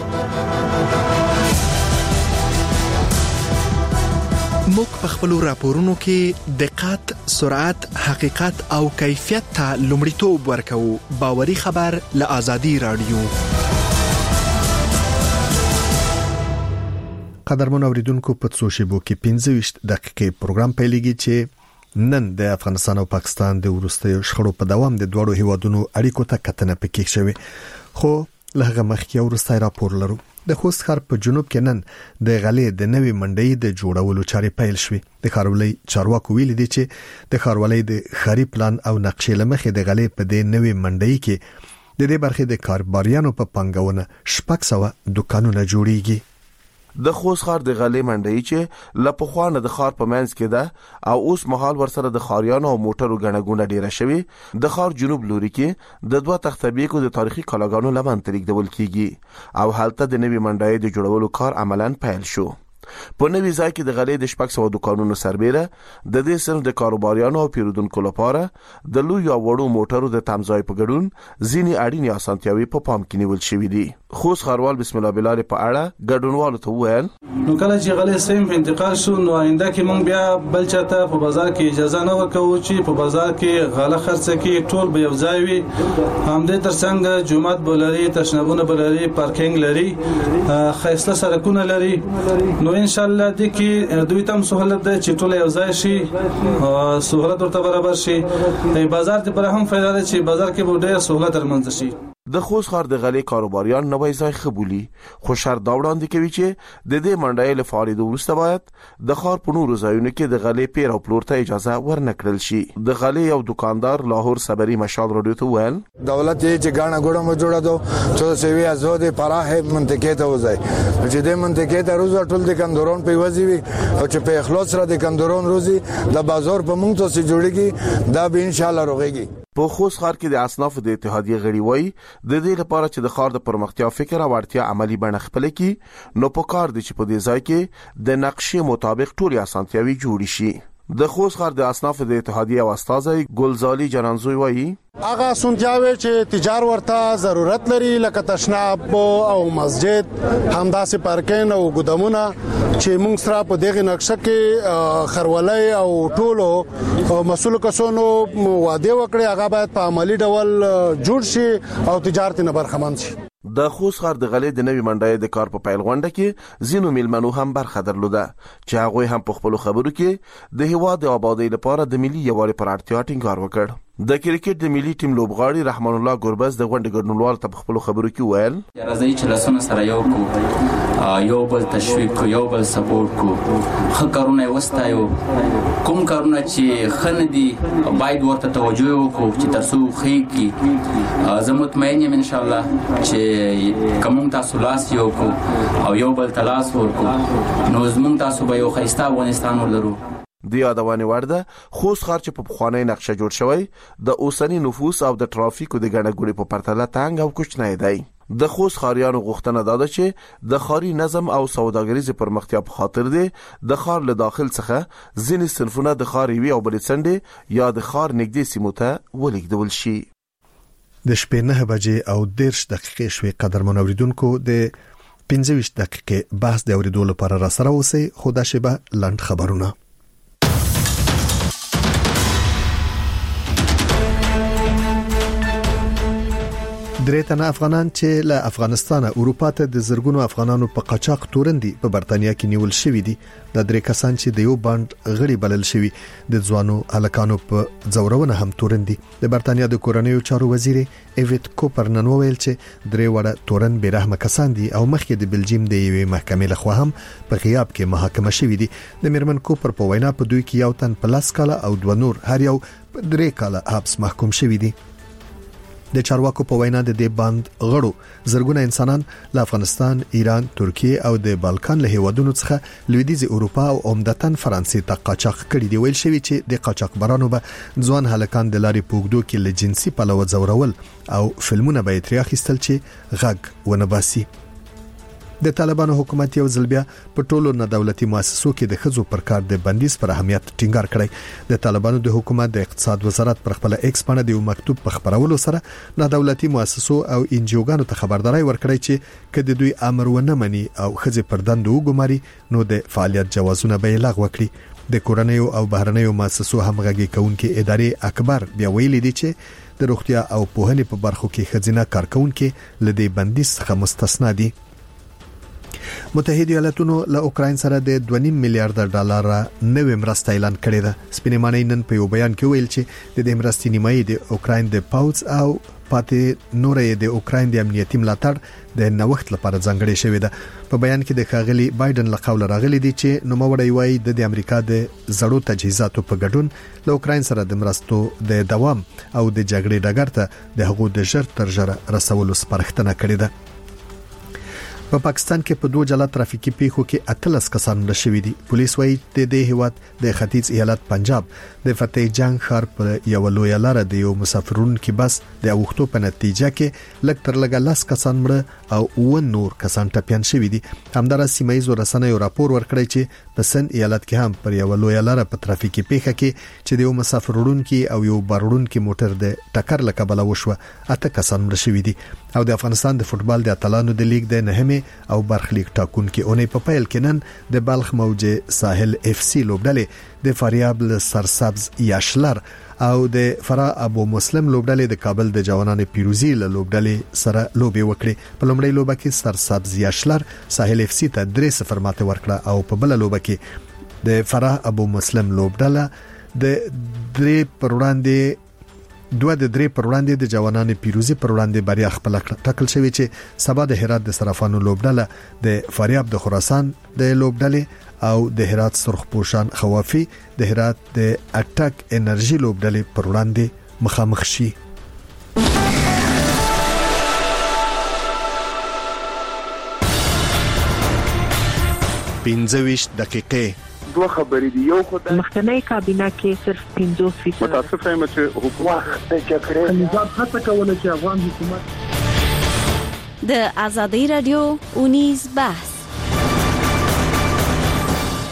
موږ په خپل راپورونو کې دقت، سرعت، حقیقت او کیفیت ته لومړیتوب ورکوو. باوري خبر له آزادي رادیو. قدرمن اوریدونکو په څو شیبو کې 25 دقیقې پروګرام پیلېږي چې نن د افغانستان او پاکستان د وروستیو شخړو په دوام د دوړو هیوادونو اړیکو ته کتنه پکې شوی. خو لهغه مخکې وروستي راپور لرو. د خوست ښار په جنوب کې نن د غلې د نوې منډۍ د جوړولو چارې پیل شوې. د ښاروالۍ چارواکو ویلي دي چې د ښاروالۍ د ښاري پلان او نقشې لمخې د غلې په دې نوې منډۍ کې د دې برخې د کارباریانو په پنګونه 600 دکانونه جوړیږي. د خوست ښار د غلې منډۍ چې لپخوانه د ښار په منځ کې ده او اوس مهال ورسره د ښاریانو او موټرو غنګونه ډیره شوی. د ښار جنوب لوري کې د 2 تختبیکو د تاریخي کلاګانو لمن تلیکدول کیږي او هلته د نوې منډۍ د جوړولو کار عملاً پیل شو. په نوې ځای کې د غلې د 600 دکانونو سربېره د دې سره د کاروباریانو او پیرودونکو لپاره د لوی او وړو موټرو د تمځای په ګډون ځینې اړینې اسانتیاوي په پام کې نیول شوې دي. خوست ښاروال بسم الله بلال په اړه ګډونوالو ته وویل نو کله چې غلې سیم په انتقال شو نو آینده کې مونږ بیا بل چاته په بازار کې اجازه نه ورکوو چې په بازار کې غله خرڅه کې ټول به یو ځای وي. همدې ترڅنګ جمعات بولري، تشنبونه بولري، پارکینګ لري، خیسته سړکونه لري. نو ان شاء الله د کې دوی تم سہولت ده چې ټول یو ځای شي، سہولت ورته برابر شي. بازار ته پر هم فائدہ ده چې بازار کې به ډېر سہولت ترمنځ شي. د خوست ښار د غلې کاروباریان نوې ځای خبولي خو شرط دا وړاندې کوي چې د دې منډۍ له فعالیت وروسته باید د ښار په نورو ځایونو کې د غلې پیر او پلور ته اجازه ورنکړل شي. د غلې یو دکاندار لاهور صبري مشال رادیو ته ویل دولت یې چې غاڼه ګوډه مو جوړه دو چې سوي ازود پراه منطقه ته وځي چې د منطقه ته روز ټول د کندورون په وځي او چې په اخلاص سره د کندورون روزي د بازار په مونږ ته سي جوړيږي دا به ان شاء الله روغيږي. په خوست ښار کې د اصناف د اتحادیه غړي وایي د دې لپاره چې د ښار د پرمختیا فکر او اړتیا عملی بڼه خپل کړي نو په کار دي چې په دې ځای کې د نقشې مطابق ټول اسانتیاوي جوړ شي. د خوست ښار د اصناف د اتحادیه او استازي ګلزالي جنانزوی وایي هغه سنجاوي چې تجار ورته ضرورت لري لکه تشناب او مسجد همداسې پارکینګ او ګودامونه چې موږ سره په دغه نقشه کې خرولای او ټولو مسؤل کسانو وعده وکړي هغه باید په عملی ډول جوړ شي او تجارت نه برخمن شي. د خوست ښار د غلې د نوي منډای د کار په پیل غونډه کې زینو میلمنو هم برخه درلوده چې هغه هم په خپل خبرو کې د هیواد د آبادی لپاره د ملي یووالي پر اړتیا ټینګار وکړ. د کرکټ د ملي ټیم لوبغاړي رحمان الله ګوربز د غونډې ګډونوال ته په خپل خبرو کې ویل راځي چې لاسونه سره یو کو یو بل تشویق کو یو بل سپورټ کو خکرونه وستایو کوم کارونه چې خندي باید ورته توجه وکړو چې ترڅو خې کی زه مطمئن یم ان شاء الله چې کوم تاسو لاس یو کو او یو بل تلاس ورکو نو زموږ تاسو به یو خیسته افغانستان ولرو. د یادوانې وړ ده خوست ښار چې په پخوانی نقشه جوړ شوی د اوسنی نفوس او د ټرافیکو د ګڼهګوڼې په پرتله تنګ او کوچنی دی. د خوست ښاریانو غوښتنه ده چې د ښاري نظم او سوداګریز پرمختیا په خاطر دی د ښار له داخل څخه ځینې صنفونه د ښار یوې او بلې څنډې یا د ښار نږدې سیمو ته ولېږدول شي. د شپې 9 بجې او 10 دقیقې شوي قدرمن اوریدونکو د 15 دقیقې بحث د اوریدو لپاره را سره اوسئ. خو دا شیبه لنډ خبرونه. درې تنه افغانان چې له افغانستان اروپا ته د زرګونو افغانانو په قاچاق تورندي په برتانیا کې نیول شوې دي. د درې کسان چې د یو باند غړي بلل شوی د ځوانو هلکانو په ځورونه هم تورندي. د برتانیا د کورنیو چارو وزیر ایویت کوپر نن ویل چې درې وړه تورن بیرحمه کسان دي او مخکې د بلجیم د یوې محکمې لخوا هم په غیاب کې محاکمه شوې دي. د میرمن کوپر په وینا په دوی کې یو تن په لاس کاله او دوه نور هر یو په 3 کاله حبس محکوم شوی دي. د چارواکو په وینا د دې باند غړو زرګونه انسانان له افغانستان، ایران، ترکیه او د بالکان له هیوادونو څخه لویدیځ اروپا او عمدتاً فرانسې ته قاچاق کړي دي. ویل شوی چې د قاچاقبرانو به ځوان هلکان د لارې پوګدو کې له جنسي پلوه ځورول او فلمونه به ترې اخیستل چې غږ ونه باسي. د طالبانو حکومت یو ځل بیا په ټولو نه دولتي مؤسسو کې د خزو پر کار د بندیز پر اهمیت ټینګار کړی. د طالبانو د حکومت د اقتصاد وزارت پر خپل ایکس باندې د یو مکتوب په خبرولو سره نه دولتي مؤسسو او انجیوګانو ته خبرداري ورکړی چې کله دوی امر ونه مني او خزې پر دندو وګماري نو د فعالیت جوازونه به لغوه کړي. د کورنیو او بهرنیو مؤسسو همغږي کوونکې ادارې اکبر بیا ویلي دي چې د روغتیا او پوهنې په برخو کې خزینه کارکونکو لدی بندیز څخه مستثنا دي. متحده ایالاتونو له اوکراین سره د 2.5 میلیارډ ډالر نوې مرسته اعلان کړې ده. سپینې معنی نن په یو بیان کې ویل چې د مرستې نیمایي د اوکراین د پاوز او پاتې نورې د اوکراین د امنیتي ملاتړ د نوښت لپاره ځانګړې شوې ده. په بیان کې د ښاغلي بایدن له قوله راغلي دي چې نوموړی وایي د امریکا د زړو تجهیزاتو په ګډون له اوکراین سره د مرستو د دوام او د جګړې ډګر ته د هغو د ژر تر ژره رسولو سپارښتنه کړې ده. په پاکستان کې په 2 جلا ترافیکي پیښو کې 18 کسان مړه شوي دي. پولیس وايي د دې هیواد د ختیځ ایالت پنجاب د فتح جنگ ښار په یو لوی لار د یو مسافرونکو بس د اوختو په نتیجه کې لږ تر لږه 10 کسان مړه او 9 نور کسان ټپيان شوي دي. همدارس سیمایي رسنیو راپور ورکړی چې په سند ایالت کې هم پر یو لوی لار په ترافیکي پیښه کې چې د یو مسافرونکو او یو بارونکو موټر د ټکر لکبل وشوه 8 کسان مړه شوي دي. او د افغانستان د فوتبال د اتلانو د لیګ د نهمه او برخلیک ټاکونکو اونۍ په پیل کې نن د بلخ موجه ساحل اف سی لوبډلې د فاریاب سرسبز یاشلر او د فرا ابو مسلم لوبډلې د کابل د جوانانو پیروزي له لوبډلې سره لوبي وکړي. په لومړی لوبه کې سرسبز یاشلر ساحل اف سی ته 3-0 ماته ورکړه او په بل لوبه کې د فرا ابو مسلم لوبډله د 3 پر وړاندې د جوانانو پیروزي پر وړاندې بریا خپل ټاکل شوی چې سبا د هرات د صرافانو لوبډله د فاریاب د خراسان د لوبډلې او د هرات سرخپوشان خوافي د هرات د اټک انرژي لوبډلې پر وړاندې مخامخ شي. 15 دقیقې دوه خبرې دي. یو خدای مخکنی کابینه کې صرف 50% متاسفه یم چې حکومت د جګړې نظام هڅه کوله چې افغان حکومت د ازادي رادیو اونیز بحث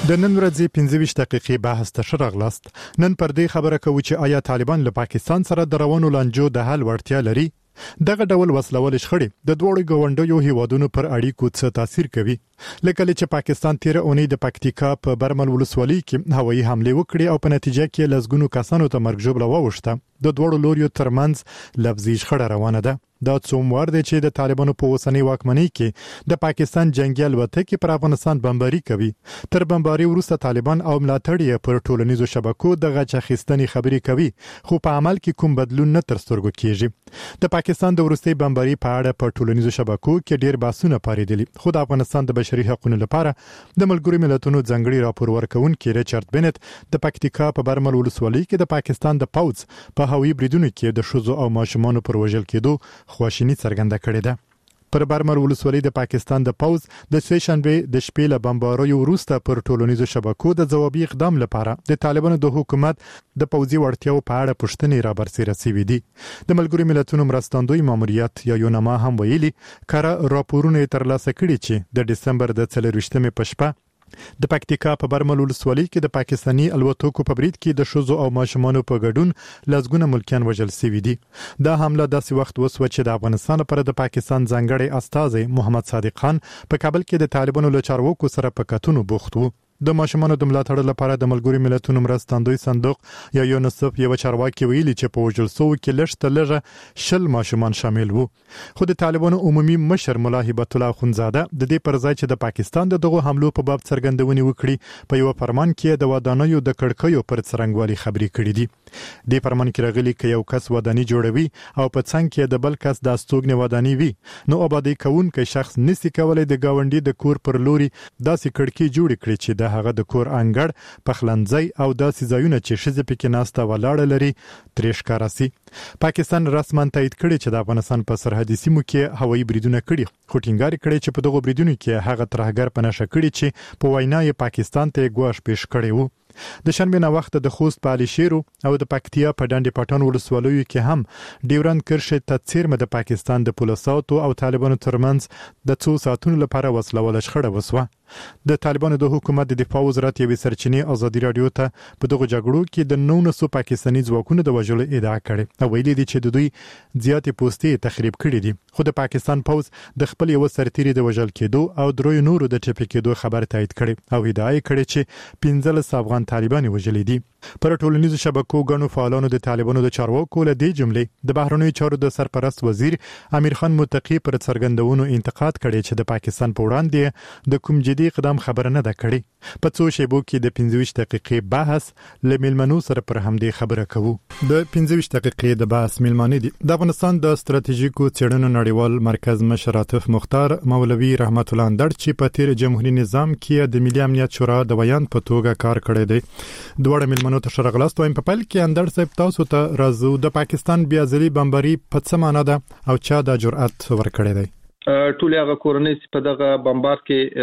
د نن ورځې 25 دقیقې بحث ته شرغلاست. نن پر دې خبره کوي چې آیا طالبان له پاکستان سره د روانو لانجو د حل وړتیا لري؟ دغه ډول وسلوال شخړې د دوړو غونډیو هیوادونو پر اړیکو څه تاثیر کوي؟ لکه چې پاکستان تیر اونۍ د پکتیکا په برمل ولسوالۍ کې هوایي حمله وکړه او په نتیجه کې لزګونو کسانو ته مرګ ژوبله ووښته. د دوړو لوریو ترمنځ لفظي شخړه روانه ده. دا څومره دی چې د طالبانو په اوسنۍ واکمنۍ کې د پاکستان جنگي الوتکې پر افغانستان بمباري کوي. تر بمباري وروسته طالبان او ملاتړي پر ټولنیزو شبکو د غچ اخیستنې خبرې کوي، خو په عمل کې کوم بدلون نه تر سترګو کیږي. د پاکستان د وروستي بمباري په اړه په ټولنیزو شبکو کې ډیر بحثونه پاریدلي، خو د افغانستان د بشري حقوقو لپاره د ملګرو ملتونو ځنګړي راپور ورکونکي ریچارډ بنت د پکتیکا په برمل ولسوالۍ کې د پاکستان د پوځ په هوایي بریدونو کې د شوزو او ماشومانو پر وژل کېدو خواشینی څرګنده کړې ده. پر برمل ولسوالۍ د پاکستان د پوځ د سه شنبه د شپې له بمباریو وروسته پر ټولنیزو شبکو د ځوابي اقدام لپاره د طالبانو د حکومت د پوځي وړتیاو په اړه پوښتنې رابرسېره شوې دي. د ملګرو ملتونو مرستندوی ماموریت یا یونما هم ویلي کړه راپورونه ترلاسه کړي چې د دسمبر د 24 په شپه د پکتیکا په برمل ولسوالۍ کې د پاکستاني الوتکو په برید کې د شوزو او ماشومانو په ګډون لزګونه ملکیان وژل شوي دي. دا حمله داسې وخت وسوه چې د افغانستان لپاره د پاکستان ځانګړی استازی محمد صادق خان په کابل کې د طالبانو له چارواکو سره په کتنو بوخت وو. د ماشومانو د ملاتړ لپاره د ملګرو ملتونو مرستندوی صندوق یا یونیسف یو چارواکي ویلي چې په وژل سو کې لږ لږه 10 ماشومان شامل وو. خو د طالبانو عمومي مشر مولا هبت الله خونزاده د دې پر ځای چې د پاکستان دغه حملو په باب څرګندونې وکړي په یو فرمان کې د ودانیو د کړکیو پر څرنګوالي خبرې کړې دي. د فرمان کې راغلي چې یو کس ودانی جوړوي او په څنګ کې د بل کس د استوګنې ودانی وي، نو آبادی کوونکی شخص نسی کولای د گاونډي د کور پر لوري داسې کړکۍ جوړ کړي چې د هغه د کور انګړ پخلنځي او داسې ځایونه چې شزه پکې ناسته ولاړ لري ترې ښکارا سي. پاکستان رسماً تایید کړي چې د افغانستان په سرحدي سیمو کې هوایي بریدونه کړي، خو ټینګار کړي چې په دغه بریدونو کې هغه ترهګر په نشه کړي چې په وینا یې پاکستان ته ګواښ پیښ کړی وو. د شنبه نه وخت د خوست په علي شیرو او د پکتیا په ډنډ پټان ولسوالیو کې هم ډیورند کرښې ته څیرمه د پاکستان د پولیسو او طالبانو ترمنځ د 2 ساعتونو لپاره وسلواله شخړه وسوه. د طالبانو د حکومت د دفاع وزارت یوې سرچینې ازادي رادیو ته په دغه جګړو کې د 900 پاکستاني ځواکونو د وژلو ادعا کړې او ویلي دي چې د دوی زیاتې پوستې تخریب کړې دي، خو د پاکستان پوز د خپل یو سرتیري د وژل کېدو او دروي نورو د ټپي کېدو خبر تایید کړي او ادعا کړې چې 15 افغان طالبان وژلي دي. پر ټولنیزو شبکو غنو فعالانو د طالبانو د چارواکو له دې جملې د بهرنیو چارو د سرپرست وزیر امیر خان متقی پر څرګندونو انتقاد کړي چې د پاکستان په وړاندې د کوم جدي قدم خبره نه ده کړې. په څو شیبو کې د 25 دقیقې بحث له میلمنو سره پر همدې خبره کوو. د 25 دقیقې د بحث میلمانه دي د افغانستان د ستراتیژیکو څېړنو نړیوال مرکز مشر عاطف مختار، مولوي رحمت الله اندړ چې په تیر جمهوریت نظام کې د ملي امنیت شورا د ویان په توګه کار کړی دی. دوړ میلمنو ته شرغلاست وایم. په پیل کې اندړ صاحب تاسو ته راځو، د پاکستان بیا ځلي بمباري په څه معنی ده او چا د جرأت ورکړی دی؟ ټول هغه کورنۍ په دغه بمبار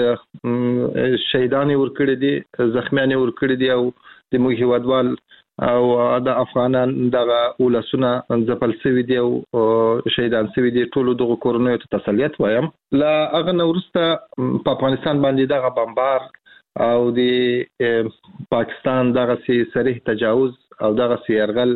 کې شهیدان ورکړي دي، زخمیان ورکړي دي او د موږ هیوادوال او د افغانان دغه ولسونه ځپل شوي دي او شهیدان شوي دي. ټول دغه کورنۍ ته تسلیت وایم. لا هغه نورسته په افغانستان باندې دغه بمبار او د پاکستان دغه صریح تجاوز او دغه يرغل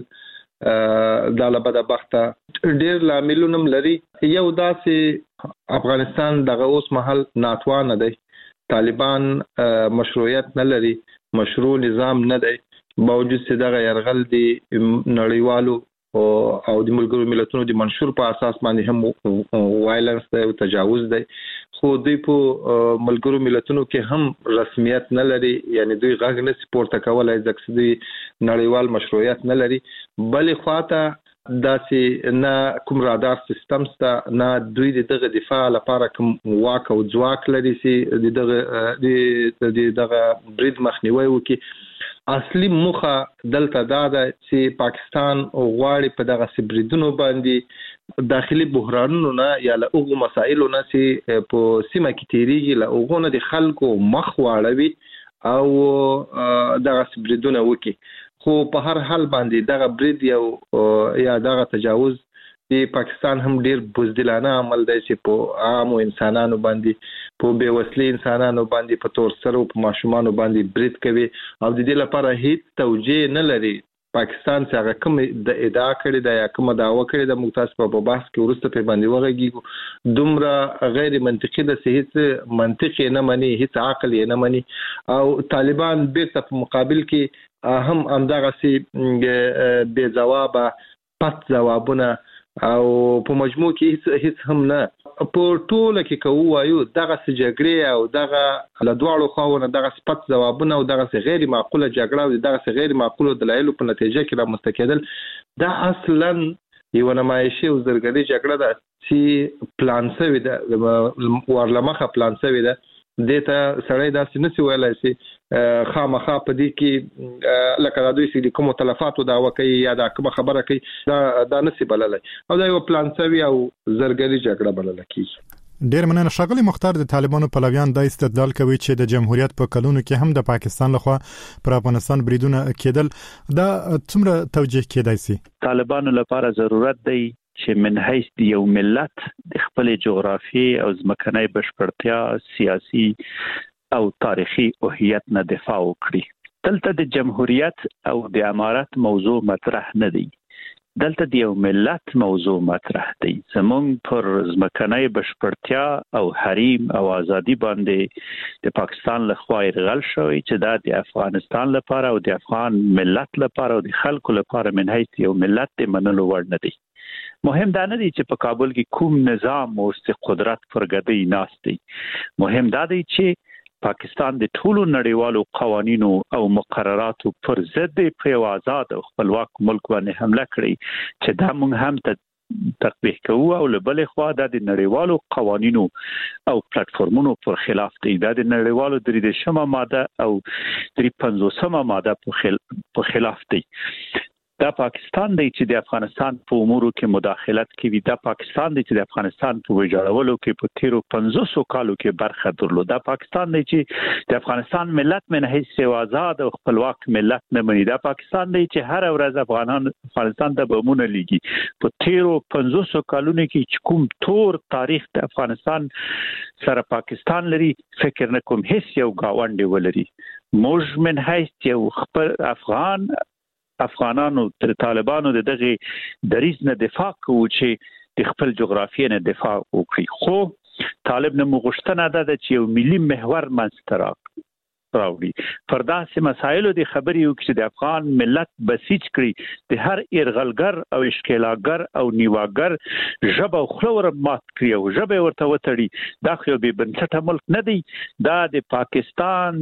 د لبد بخته ډیر لاملونه لري. یو داسې افغانستان دغه اوس محل ناتوانه دی، طالبان مشروعیت نه لري، مشروع نظام نه دی، باوجود چې دغه يرغل دی نړیوالو او د ملګرو ملتونو د منشور په اساس باندې هم وایلنس دی او تجاوز دی، خو دوی په ملګرو ملتونو کې هم رسمیت نه لري، یعنی دوی غږ نه سپورت کولای ځکه دوی نړیوال مشروعیت نه لري. بلې خواته داسې نه کوم رادار سیستم سته، نه دوی دغه دفاع لپاره کوم واک او ځواک لري چې دغه برید مخنیوي وکړي. اصلي موخه دلته دا ده چې پاکستان غواړي په دغه سبریدونو باندې داخلي بحرانونو نه یا له هغو مسایلو نه چې په سیمه کې تیریږي له هغو نه د خلکو مخ واړوي او دغه سبریدونه وکړي. خو په هر حال باندې دغه برید یا دغه تجاوز د پاکستان هم ډیر بزدلانه عمل دی چې په عامو انسانانو باندې په بیوسلي انسانانو باندې په تور سره او په ماشومان باندې برید کوي او د دې لپاره هیڅ توجیه نه لري. پاکستان څنګه کوم د ادعا کړی دا یا کوم دعوه کړی د مختص په بحث کې ورسته په باندې وغږیږي دومره غیر منطقي د هیڅ منطقي نه مني هیڅ عقل یې نه مني او طالبان بیرته په مقابل کې هم همدغه سي بے جواب پټ جوابونه او په مجموع کې هیڅ هم نه په ټوله کې کوو دغه جګړې او دغه له دواړو خواونو دغه سپت جوابونه او دغه غیر معقوله جګړه او دغه غیر معقوله دلایل په نتیجه کې را مستکیدل دا اصلا یو نمایشي او زرګري جګړه ده چې پلان شوی ده ورلمخه پلان شوی ده دته سړی داسې نسی ویلای شي خامخا په دې کې لکه د دوی سړي کوم تلفات او دا وکي یا دا کوم خبره کوي دا نسی بللای او دا یو پلان شوی او زرګري جګړه بلل کیږي. ډیر مننه ښاغلی مختار. د طالبانو پلویان دا استدلال کوي چې د جمهوریت په کلونو کې هم د پاکستان لخوا پر افغانستان بریدونه کېدل دا څومره توجیه کېدای شي؟ طالبانو لپاره ضرورت دی چې من حیث د یو ملت د خپل جغرافي او ځمکنۍ بشپړتیا سیاسي او تاریخي هویت نه دفاع وکړي. دلته د جمهوریت او د امارت موضوع مطرح نه دی، دلته د یو ملت موضوع مطرح دی. زمونږ پر ځمکنۍ بشپړتیا او حریم او ازادي باندې د پاکستان لخوا یرغل شوی چې دا د افغانستان لپاره او د افغان ملت لپاره او د خلکو لپاره من حیث یو ملت د منلو وړ نه دی. مهم دا نه دی چې په کابل کې کوم نظام او قدرت پرګدی ناست دی. مهم دا دی چې پاکستان د ټولو نړیوالو قوانینو او مقرراتو پر ضد په یو آزاد او خپلواک ملک باندې حمله کړې چې دا موږ هم تطبیق کوو او له بلې خوا د نړیوالو قوانینو او پلیټفارمونو پر خلاف دی. دا د نړیوالو 3 ماده او 53 ماده په خلاف دی. دا پاکستان دی چې د افغانستان په امورو کې مداخلت کوي. دا پاکستان دی چې د افغانستان په ویجاړولو کې په تیرو 500 کالو کې برخه درلوده. دا پاکستان دی چې د افغانستان ملت من حیث آزاد او خپلواک ملت نه مني. دا پاکستان دی چې هر ورځ افغانستان ته بمونه لګي. په تیرو 500 کالونو کې کوم تور تاریخ د افغانستان سره پاکستان لري فکر نه کوم هیڅ یو گاونډي ولري. موږ من حیث یو خپل افغانانو تر طالبانو دغه دریځ نه دفاع کوو چې د خپل جغرافیې نه دفاع وکړي. خو طالب نه مغشتنه ده چې یو ملي محور منځ راوړي. پر داسې مسایلو د خبرې وکړي چې د افغان ملت بسیج کړي د هر يرغلګر او اشکالاګر او نیواګر ژبه او خلور مات کړي او ژبه ورته وتړي. دا خو به بنسټه ملک نه دی. دا د پاکستان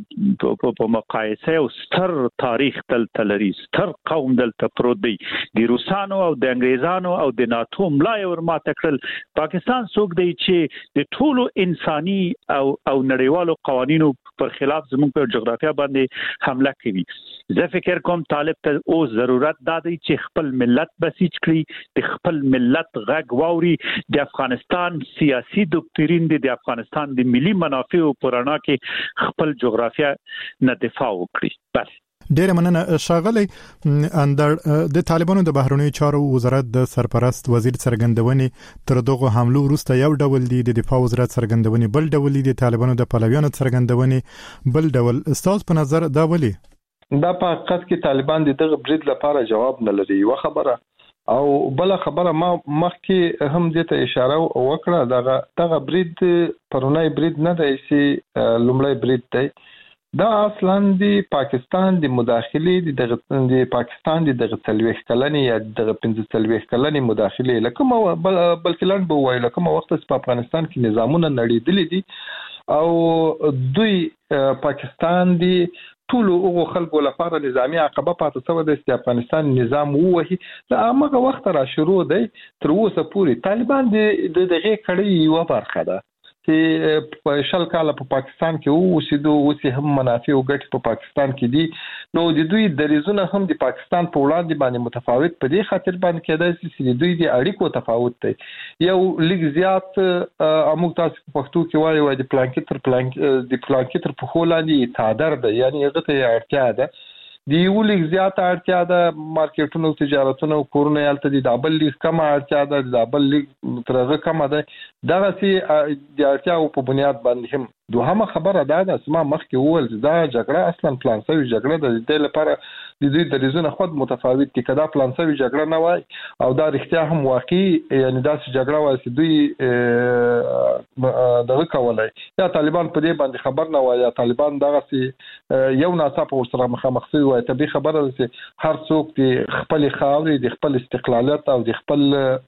په مقایسه او ستر تاریخ دلته لري. ستر قوم دلته پروت دی. د روسانو او د انګریزانو او د ناتو ملای ور مات کړل. پاکستان څوک دی چې د ټولو انساني او نړیوالو قوانینو پر خلاف زموږ په جغرافیه باندې حمله کوي. زه فکر کوم طالب ته او ضرورت دا دی چې خپل ملت بسیج کړي، د خپل ملت غږ واوري. د افغانستان سیاسي دوکترین د افغانستان د ملي منافعو پرانا کې خپل جغرافیه نه دفاع وکړي. بس ډیر مننه ښاغلی اندر. د طالبانو د بهرنیو چارو وزارت د سرپرست وزیر څرګندونې تر دغه حمله وروسته یو ډول دی، د دفاع وزارت څرګندونې بل ډول دی، د طالبانو د پلویانو څرګندونې بل ډول. استاد په نظر دا ولي؟ دا په حقیقت کې طالبان دغه برید لپاره جواب نه لري. یو خبره او بل خبره ما مخکې هم دې ته اشاره وکړه. دغه برید پرونی برید نه دی چې لومړی برید دی. دا اصلا د پاکستان د مداخله د پاکستان د تلويخ کلنی یا د 15 کلنی مداخله لکه بلکې لاند به وایي لکه وخت په افغانستان کې نظامونه نړیدلې دي او دوی پاکستان دی ټول او خلکو لپاره نظامی عقبه پاتې شو د افغانستان نظام ووهي. دا هغه وخت را شروع دی تر اوسه پورې طالبان د دغه کړي یو برخه ده چې په شل کال په پاکستان کې اوسېدو اوسې هم منافع او ګټې په پاکستان کې دي. نو د دوی دریزونه هم د پاکستان په وړاندې باندې متفاوت په دې خاطر باندې کېدای چې د دوی د اړیکو تفاوت دی. یو لږ زیات اموږ تاسو په پښتو کې وایي د پلانکیتر په خولاني تعدر ده، یعنی هغه ته اړتیا ده د یو لیک زیاته اړتیا ده مارکیټونو تجارتونو کورونه یالته د ډبل لیک کم اړتیا ده د ډبل لیک ترغه کم ده دغه سي د اړتیا په بنیاد باندې هم دوهمه خبره ده چې ما مخکې وویل دا جګړه اصلا پلان شوی جګړه ده د لپاره د دوی د ریزونه خود متفاوت دي کدا پلان شوی جګړه نه وای او دا رښتیا هم واقعي یعنی دا جګړه وای چې دوی دغه کولای یا طالبان په دې باندې خبر نه وای یا طالبان دغه سي یو ناڅاپه ورسره مخامخ شوی وای ته به خبره ده چې هر څوک د خپل خاورې د خپل استقلالیت او د خپل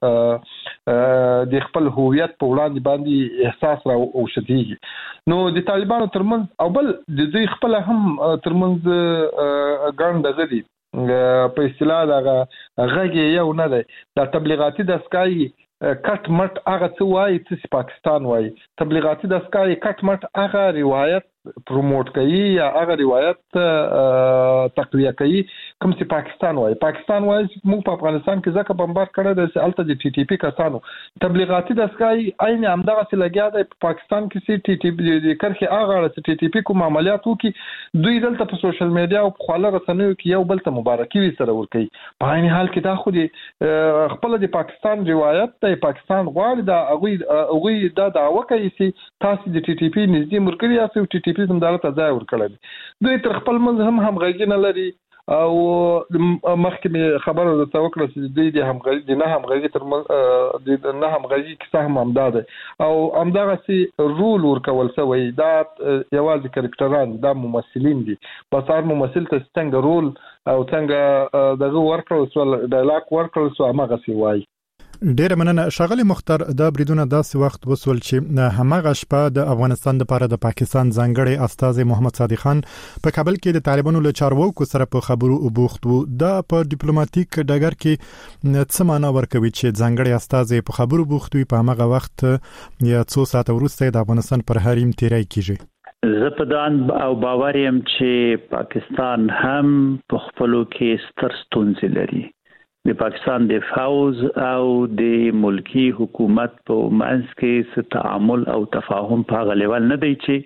هویت په وړاندې باندې احساس را او شديږي نو د طالبانو ترمنځ او بل د دوی خپل هم ترمنځ ګڼ دغه په اصطلاح دغه غږی یو نه دی د تبلیغاتي دستګاه کټ مټ هغه څه وایي چې پاکستان وایي تبلیغاتي دستګاه کټ مټ هغه روایت پروموټ کوي یا هغه روایت تقویه کوي کوم چې پاکستان وایي موږ په افغانستان کې ځکه بمبار کړی د الته د ټي ټي پی کسانو تبلیغاتي دستګاه عین همدغه څه لګیا دی په پاکستان کې چې ټي ټي پی د کرخي هغه چې ټي ټي پی کوم عملیات وکي دوی دلته په سوشل میډیا او په خواله رسنیو کې یو بل ته مبارکي وي سره ورکي په عین حال کې دا خو د خپل د پاکستان روایت دی پاکستان غواړي دا هغه دا دعوه کوي چې تاسو د ټي ټي پی نږدې مرګري یاست ټي ټي پی هم دلته ځای ورکړل دوی تر خپل منځ هم غږی نه لري او مخکې خبره د توکل چې دوی د همغږي د نه همغږي تر د نه همغږي کیسه هم امداده او امداغه سي رول ورکول سوی دا یوازې کرکټران دا ممثلین دي بس هر ممثل ته څنګه رول او څنګه دغه ورکړل سو ډایلاګ ورکړل سو هغه سی وای ډیر مننه ښاغلی مختار دا بریدونه داسې وخت وسول چې همغه شپه د افغانستان لپاره د پاکستان ځانګړي استاذ محمد صادق خان په کابل کې د طالبانو له چارواکو سره په خبرو وبوخت وو دا په ډیپلوماټیک ډګر کې څه معنا ورکوي چې ځانګړي استاذ په خبرو بوخت وي په هغه وخت یا څو ساعت وروسته د افغانستان پر حریم تیرای کیږي زه په دان او باور يم چې پاکستان هم په خپلو کې ستر ستونزې لري د پاکستان د فوز او د ملکی حکومت په منځ کې څه تعامل او تفاهم په هغه لیول نه دی چې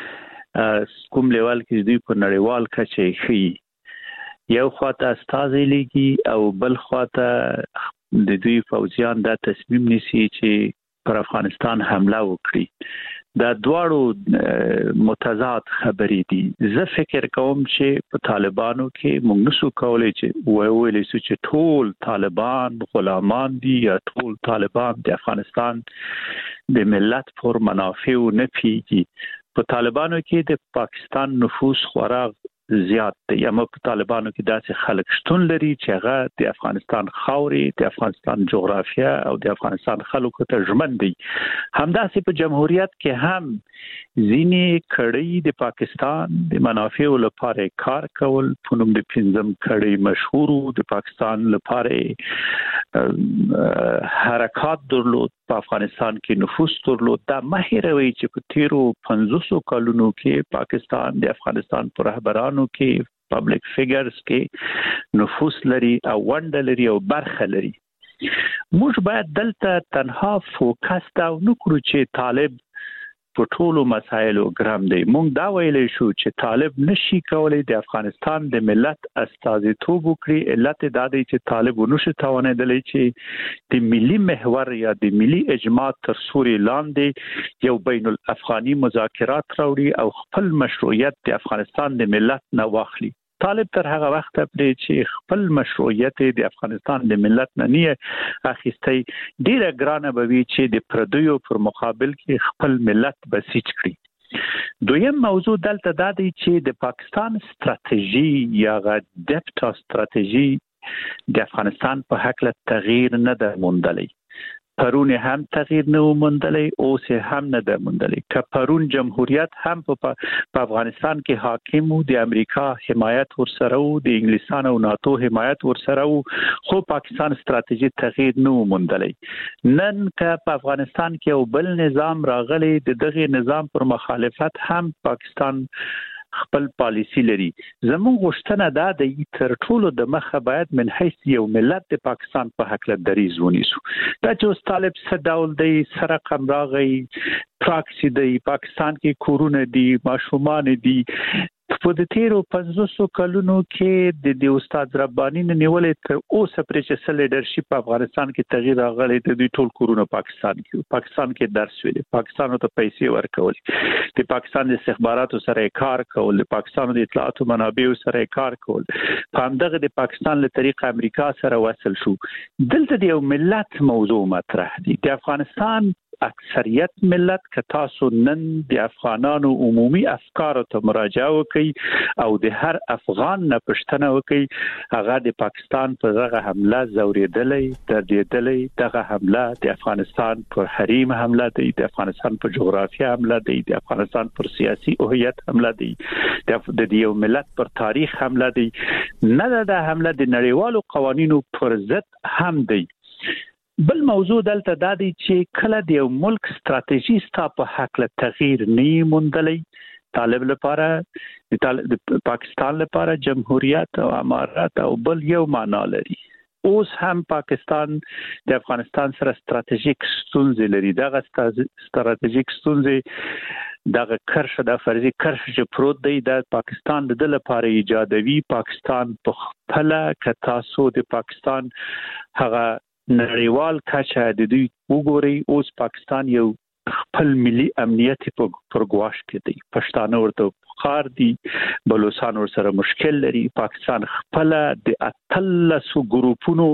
کوم لیول کې دوی په نړیوال کچه شي یو خواته استازي لګي او بل خواته د دوی فوجیان دا تصمیم نیسي چې پر افغانستان حمله وکړي دا دواړو متضاد خبرې دي زه فکر کوم چې په طالبانو کې موږ نشو کولای چې وایو چې ټول طالبان غلامان دي یا ټول طالبان د افغانستان د ملت پر منافع نه پیږي په طالبانو کې د پاکستان نفوس خورا زیات دی یا په طالبانو کې داسې خلک شتون لري چې هغه د افغانستان خاوري د افغانستان جغرافیه او د افغانستان خلکو ته ژمن دي همداسې په جمهوریت کې هم ځینې کړي د پاکستان د منافعو لپاره کار کول په نوم د پنځم کړي مشهور د پاکستان لپاره حرکات درلود په افغانستان کې نفوذ درلود دا مهیروي چې په تیرو 500 کلونو کې پاکستان د افغانستان پر رهبرانو کې پبلک فیګرز کې نفوذ لري او ونډه لري او برخه لري موږ باید دلته تنها فوکس دا نکړو چې طالب په ټولو مسایلو ګرام دی مونږ دا ویلې شو چې طالب نشي کولای د افغانستان د ملت استازیتوب وکړي علت دا دی چې طالب ونشي توانېدلی چې د ملي محور یا د ملي اجماع تر سوري لاندې یو بین الافغاني مذاکرات راوړي او خپل مشروعیت د افغانستان د ملت نه واخلي طالب تر هغه وخت پرې چې خپل مشروعیت د افغانستان د ملت نه نه اخیستي ډیره ګرانه بوي چې د پردیو پر مقابل کې خپل ملت بسیج کړي دویم موضوع دلته دا دی چې د پاکستان ستراتیژي یا ډیپټ ستراتیژي د افغانستان په حق له تغییر نه ده موندلې پرون هم تغییر نه موندلې اوس هم نه ده موندلې که پرون جمهوریت هم په افغانستان کې حاکم وو د امریکا حمایت ورسره وو د انګلیسانو او ناتو حمایت ورسره وو خو پاکستان ستراتیژي تغییر نه موندلې نن که په افغانستان کې یو بل نظام راغلی د دغه نظام پر مخالفت هم پاکستان خپل پالیسی لري زموږ غوښتنه دا د تر ټولو د مخه باید من حیث یو ملت د پاکستان په حق له دریز ونیسو دا چې طالب څه ډول دی سره قمراغي پراکسی دی پاکستان کې کورونه دي ماشومان دي په د تیرو 500 کلونو کې د استاد رباني نیولې تر اوسه پرې چې سل لیدرشپ په افغانستان کې تغییر راغلی د دوی ټول کورونه پاکستان کې درس ویل، پاکستان ته پیسې ورکول، د پاکستان د استخباراتو سره کار کول، د پاکستان د اطلاعاتو منابعو سره کار کول، په همدغه د پاکستان له طریق امریکا سره وصل شو. دلته د یو ملت موضوع مطرح دي. د افغانستان اکثریت ملت که تاسو نن د افغانانو عمومي افکار ته مراجعه وکړئ او د هر افغان نه پوښتنه وکړئ، هغه د پاکستان په دغه حمله زوریدلې دردېدلې، دغه حمله د افغانستان پر حریم حمله دی، د افغانستان پر جغرافیه حمله دی، د افغانستان پر سیاسي هویت حمله دی، د یو ملت پر تاریخ حمله دی، نه د حمله د نړیوالو قوانینو پر ضد هم دی. بل موضوع دلته دا دی چې کله د یو ملک ستراتیژي ستا په حق له تغییر نه موندلې، طالب لپاره د پاکستان لپاره جمهوریت او امارات او بل یو معنا لري. اوس هم پاکستان د افغانستان سره ستراتیژیک ستونزې لري. دغه ستراتیژیک ستونزې دغه کرښه د فرضي کرښه چې پروت دی د پاکستان د لپاره ایجادوي. پاکستان په خپل کتا سو د پاکستان هغه نړیوال کچه د دوی وګوري. اوس پاکستان یو خپل ملي امنیت پر ګواښ کې دی. پښتانه ورته خار دي، بلوچستان ور سره مشکل لري. پاکستان خپل د 13 ګروپونو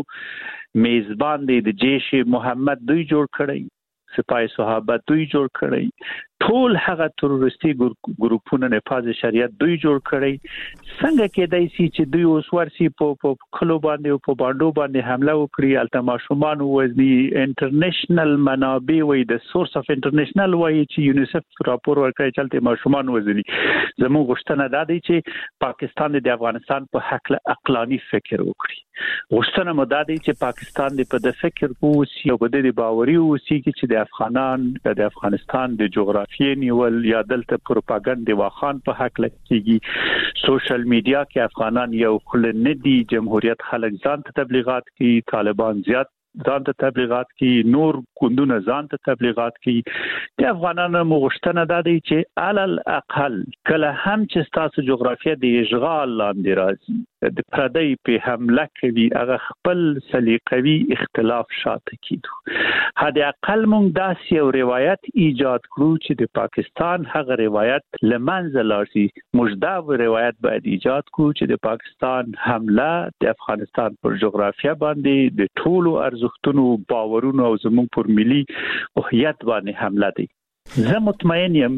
میزبان دی. د جیش محمد دوی جوړ کړی، سپاه صحابه دوی جوړ کړی، ټول هغه تروریستي ګروپونه نفاذ شریعت دوی جوړ کړی. څنګه کېدای شي چې دوی اوس ورسي په کلو باندې او په باندې باندې حمله وکړي؟ التما شومان وزنی انټرنیشنل منابع وي، د سورس اف انټرنیشنل وایي چې یونیسف راپور ورکړی چې التما شومان وزنی. زموږ غوښتنه دا دی چې پاکستان د افغانستان په حق له عقلاني فکر وکړي. غوښتنه مو دا دی چې پاکستان د په فکر ووسی او په دې باوري ووسی چې د افغانان د افغانستان د جغرافیې نیول یا دلته پروپاګاندا واخان په حق لکېږي. سوشل میډیا کې افغانان یو خل نه دي، جمهوریت خلک ځان ته تبلیغات کوي، طالبان زیات ځان ته تبلیغات کوي، نور ګوندونه ځان ته تبلیغات کوي. د افغانانو مغشتنه دا دی چې علل اقل کله هم چې تاسو جغرافیه د اشغال لاندې راځي، د پردی په حمله کوي، هغه خپل سلیقوي اختلاف شاته کیدو. هدا اقل مونږ داسې یو روایت ایجاد کړو چې د پاکستان هغه روایت لمنځه لاړ شي. موږ دا روایت باید ایجاد کړو چې د پاکستان حمله د افغانستان پر جغرافیه باندې د ټولو ارزښتونو، باورونو او زموږ پر ملي هویت باندې حمله دی. زه مطمئن یم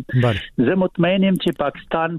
چې پاکستان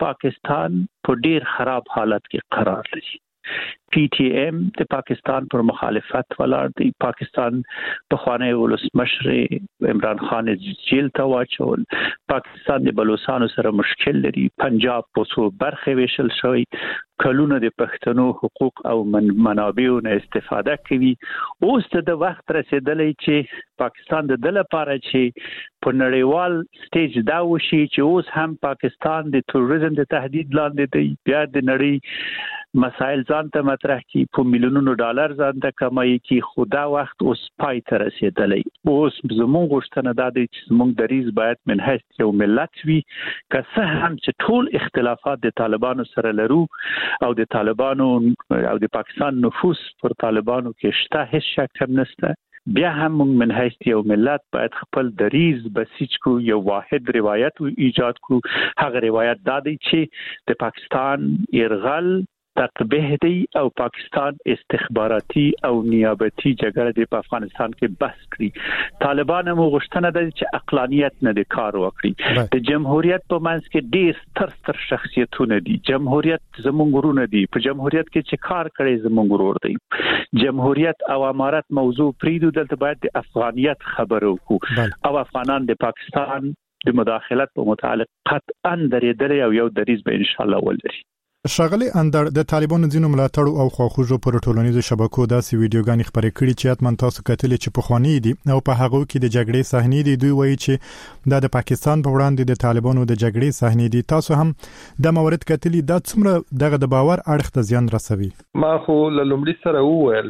په ډیر خراب حالت کې قرار لري. پی ټی ایم د پاکستان پر مخالفت ولاړ دی. پاکستان په خوانی ولسمشر عمران خان جیل ته واچول. پاکستان د بلوچستان سره مشکل لري. پنجاب په څو برخه ویشل شوی. کلونه د پښتنو حقوق او منابعو نه استفاده کوي. اوس د وخت رسیدلی چې پاکستان د لپاره چې په نړیوال سټیج دا وشي چې اوس هم پاکستان د تروریزم د تهدید لاندې دی. بیا د نړۍ مسائل ځان ته مطرح کی، په میلیونونو ډالر ځان ته کمایي کی. خدا وخت اوس پای ته رسیدلی. اوس زموږ غوښتنه دا دی چې زموږ دریز باید من حیث یو ملت وي، که څه هم چې ټول اختلافات د طالبانو سره لرو او د طالبانو او د پاکستان نفوذ پر طالبانو کې شته، هیڅ شک هم نشته. بیا هم موږ من حیث یو ملت باید خپل دریز بسیج کو، یو واحد روایت ایجاد کو. هغه روایت دا دی چې د پاکستان يرغل تقبیح دی او پاکستان استخباراتي او نیابتي جګړه دی په افغانستان کې بس کړی. طالبان مو غوښتنه ده چې عقلانیت نه د کار وکړي. د جمهوریت په منځ کې ډېر ستر شخصیتونه دي. جمهوریت زموږ ورونه دي. په جمهوریت کې چې کار کړي زموږ ورور دی. جمهوریت او امارات موضوع پریدو، دلته باید د افغانیت خبرو کو او افغانان د پاکستان د مداخلت په متعلق قطعا درېدل او یو دریز به ان شاء الله ولري. ښاغلي اندر، د طالبانو ځینو ملاتړو او خواخوږو پر ټولنیزو شبکو داسې ویډیوګانې خپرې کړي چې اتمن تاسو کتلې چې پخوانی دي او په هغه کې د جګړې صحنې دي. دوی وایي چې دا د پاکستان په وړاندې د طالبانو د جګړې صحنې دي. تاسو هم د مورد کتلې، دا څومره دغه د باور اړخ ته زیان رسوي؟ ما خو لومړی سره وویل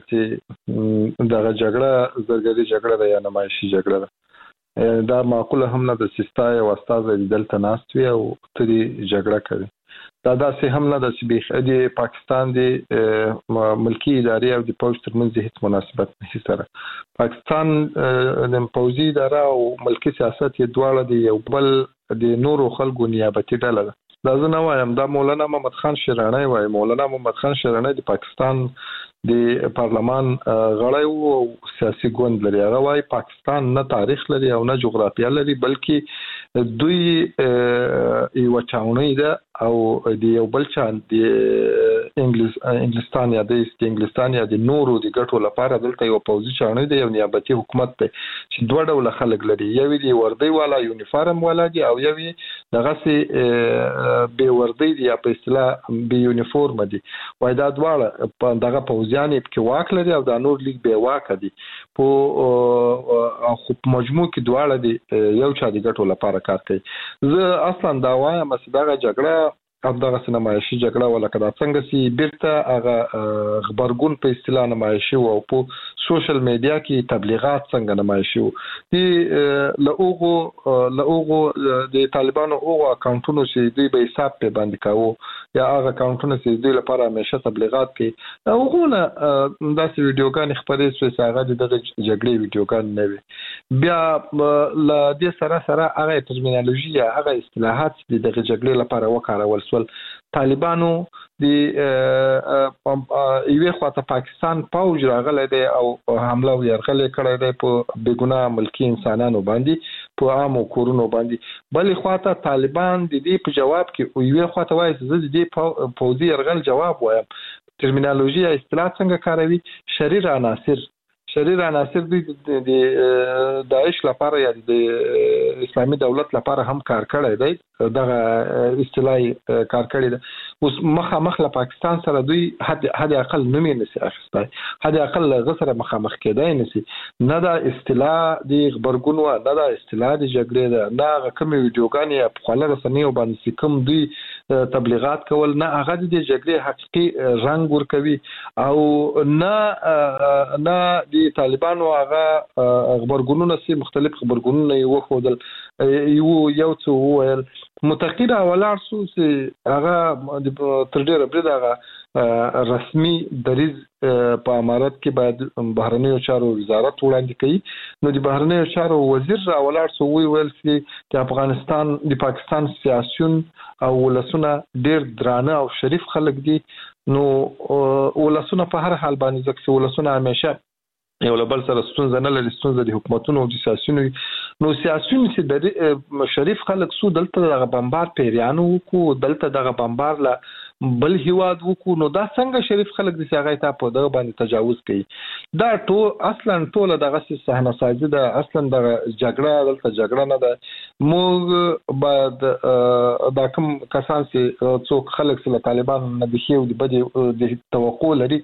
چې دغه جګړه زرګري جګړه ده یا نمایشي جګړه ده. دا معقوله هم نه د سیستای او استاد دلته ناست وي او ترې جګړه کوي. دا داسې هم نه ده چې د پاکستان د ملکی ادارې او د پولیس ترمنځ هیڅ مناسبت نه سره. پاکستان د پوځي اداره او ملکی سیاست یې دواړه د یو بل د نورو خلکو نیابتي ډله ده. دا زه نه وایم، دا مولانا محمد خان شیرانی وایي. مولانا محمد خان شیرانی د پاکستان د پارلمان غړی او سیاسي ګوند لري. هغه وایي پاکستان نه تاریخ لري او نه جغرافیه لري، بلکې دوی یو چاونی ده او د یو بل چا د انګلستان یا د نورو د ګټو لپاره دلته یو پوځي چاونی ده، یو نیابتي حکومت ده چې دوه ډول خلک لري. یو دی وردی والا یونیفارم والا دی او یو دغه سي به وردی دی یا په اصطلاح به یونیفورم دی. وای دا دواړه په دغه پوځیان کې واک لري او د نور لیگ به واک دي. په خو مجموع کې دواړه دی یو چا د ګټو لپاره کار کوي. زه اصلا دا وایم چې دغه جګړه دغه نمایشي جګړه ولکه دا څنګه سي بیرته هغه خبرګون په اصطلاح نمایشي او په سوشل میډیا کې تبلیغات څنګه نمایشي لهغه د طالبانو او اکاونټونو چې دوی به حساب په باندې کاوه یا هغه اکاونټونه چې دوی لپاره همیشه تبلیغات کوي. هغه نه داسې ویډیوګان خبرې چې هغه د جګړې ویډیوګان نه وي. بیا ل دې سره هغه ترمینالوژي یا هغه اصطلاحات د جګړې لپاره وکارول سول. طالبانو د یوه خواته پاکستان پوج راغلی دی او حمله ورغلې کړې ده په بیګناه ملکی انسانانو باندې، په عامو کورونو باندې. بلې خواته طالبان د دې په جواب کې یوه خواته وایي چې د دې پوځي يرغل جواب وایم. ترمینالوژي یا اصطلاح څنګه کاروي؟ شریر عناصر د داعش لپاره یا د اسلامي دولت لپاره هم کار کړی دی، دغه اصطلاحي کار کړی دی. اوس مخامخ له پاکستان سره دوی حد اقل نومي نسی اخیستای، حد اقل غسر مخامخ کېدای نسی. نه دا اصطلاح د خبرګون و نه دا اصطلاح د جګړې ده، نه کوم ویډیوګان یا په خپل رسنیو باندې کوم دوی تبلیغات کول، نه هغه د جګړې حقيقي رنگ ورکوي او نه د طالبانو هغه خبرګونونه سي مختلف خبرګونونه یو خودل یو څو ویل متقیده ولار سو چې هغه تر ډیره بل هغه رسمي دریز په امارات کې باید بهرنیو چارو وزارت وړاندې کوي. نو د بهرنیو چارو وزیر راولار سو ویل چې د افغانستان د پاکستان سیاسيون او ولسونه ډیر درانه او شریف خلک دي. نو ولسونه په هر حال باندې ځکه ولسونه همیشه یو لبل سره ستونزه نه لري، ستونزه د حکومتونو او د سیاسيونو. نو سیاسيون چې د شریف خلک سو دلته د بمبار پیریانو کو دلته د بمبار لا بل هیواد وکړو، نو دا څنګه شریف خلک د سیاغې ته په دغه باندې تجاوز کوي؟ دا اصلا ټول دغه صحنه سازي ده، اصلا د جګړه دلته جګړه نه ده. موږ باید دا کوم کسان چې څوک خلک سره طالبان نه دي خو د بده د توقع لري،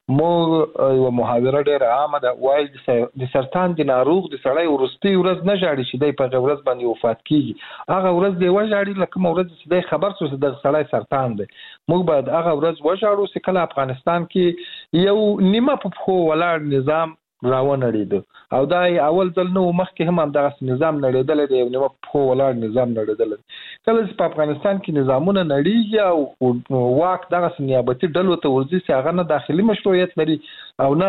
موږ یو محاوره ډیره عامه ده وایي د سرطان د ناروغ د سړی ورستي ورځ نه جاړي چې د په ورځ باندې وفات کیږي، هغه ورځ دی وژاړي لکه ورځ چې د خبر څه د سړی سرطان دی. موږ باید هغه ورځ وژاړو چې کله افغانستان کې یو نیمه په خو ولاړ نظام راونړید او دا اول ځل نو مخکې هم دغه نظام نړیدل دی، یو نیمه په خو ولاړ نظام نړیدل. کله چې په افغانستان کې نظامونه نړیږي او واک دغه نیابتي ډلو ته ورځي چې هغه نه داخلي مشروعیت لري او نه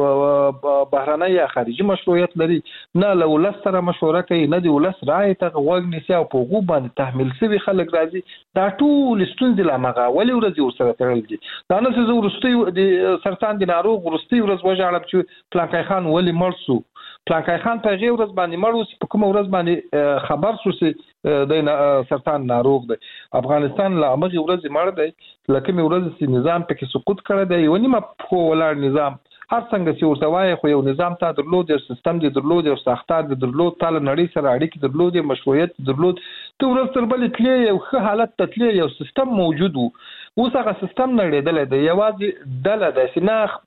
بهرنی یا خارجي مشروعیت لري، نه له ولس سره مشوره کوي، نه د ولس رائے ته غوږ نیسي او په غو باندې تحمیل شوی خلک راځي. دا ټول ستونزې لامغه ولې ورځي ورسره تړل دي. دا نه چې ورستي د سرطان د ناروغ ورستي ورځ وژاړم چې پلانکای خان ولې مړ شو. پلانکای خان په غیر ورځ باندې مړ وو، په کوم ورځ باندې خبر شو چې د سرطان ناروغ دی. افغانستان لا هغه ورځ مړ دی لکه مې ورځ چې نظام پکې سقوط کړی دی، ونی ما په ولر نظام هر څنګه چې ورته وایي خو یو نظام ته درلود، یو سیستم دی درلود، یو ساختار دی درلود، تعالی نړۍ سره اړیکې درلود، مشروعیت درلود، ته ورځ تر بلې تلې یو ښه حالت ته تلې، یو سیستم موجود وو. اوس هغه سیستم نړیدل دی، یوازې ډله ده چې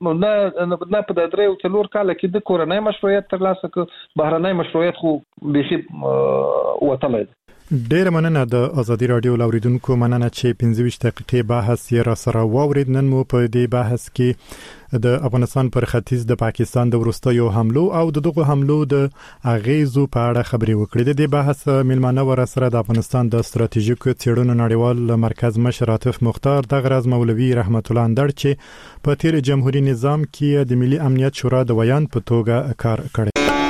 نه په درې او څلور کال کې د کورنۍ مشروعیت ترلاسه کړ، بهرنۍ مشروعیت خو بيخي وتلی دی. ډیر مننه د ازادي رادیو لوریدونکو مننه چې 15 دقیقې بحث یې را سره واورید. نن مو په دې بحث کې د افغانستان پر ختیځ د پاکستان د وروستیو حملو او دغه حملو د اغیزو په اړه خبرې وکړې. د دې بحث میلمانه ور سره د افغانستان د ستراتیژیکو څېړنو نړیوال مرکز مشر عاطف مختار، د غرض مولوي رحمت الله اندړ چې په تیر جمهوریت نظام کې د ملي امنیت شورا د ویان په توګه کار کړی.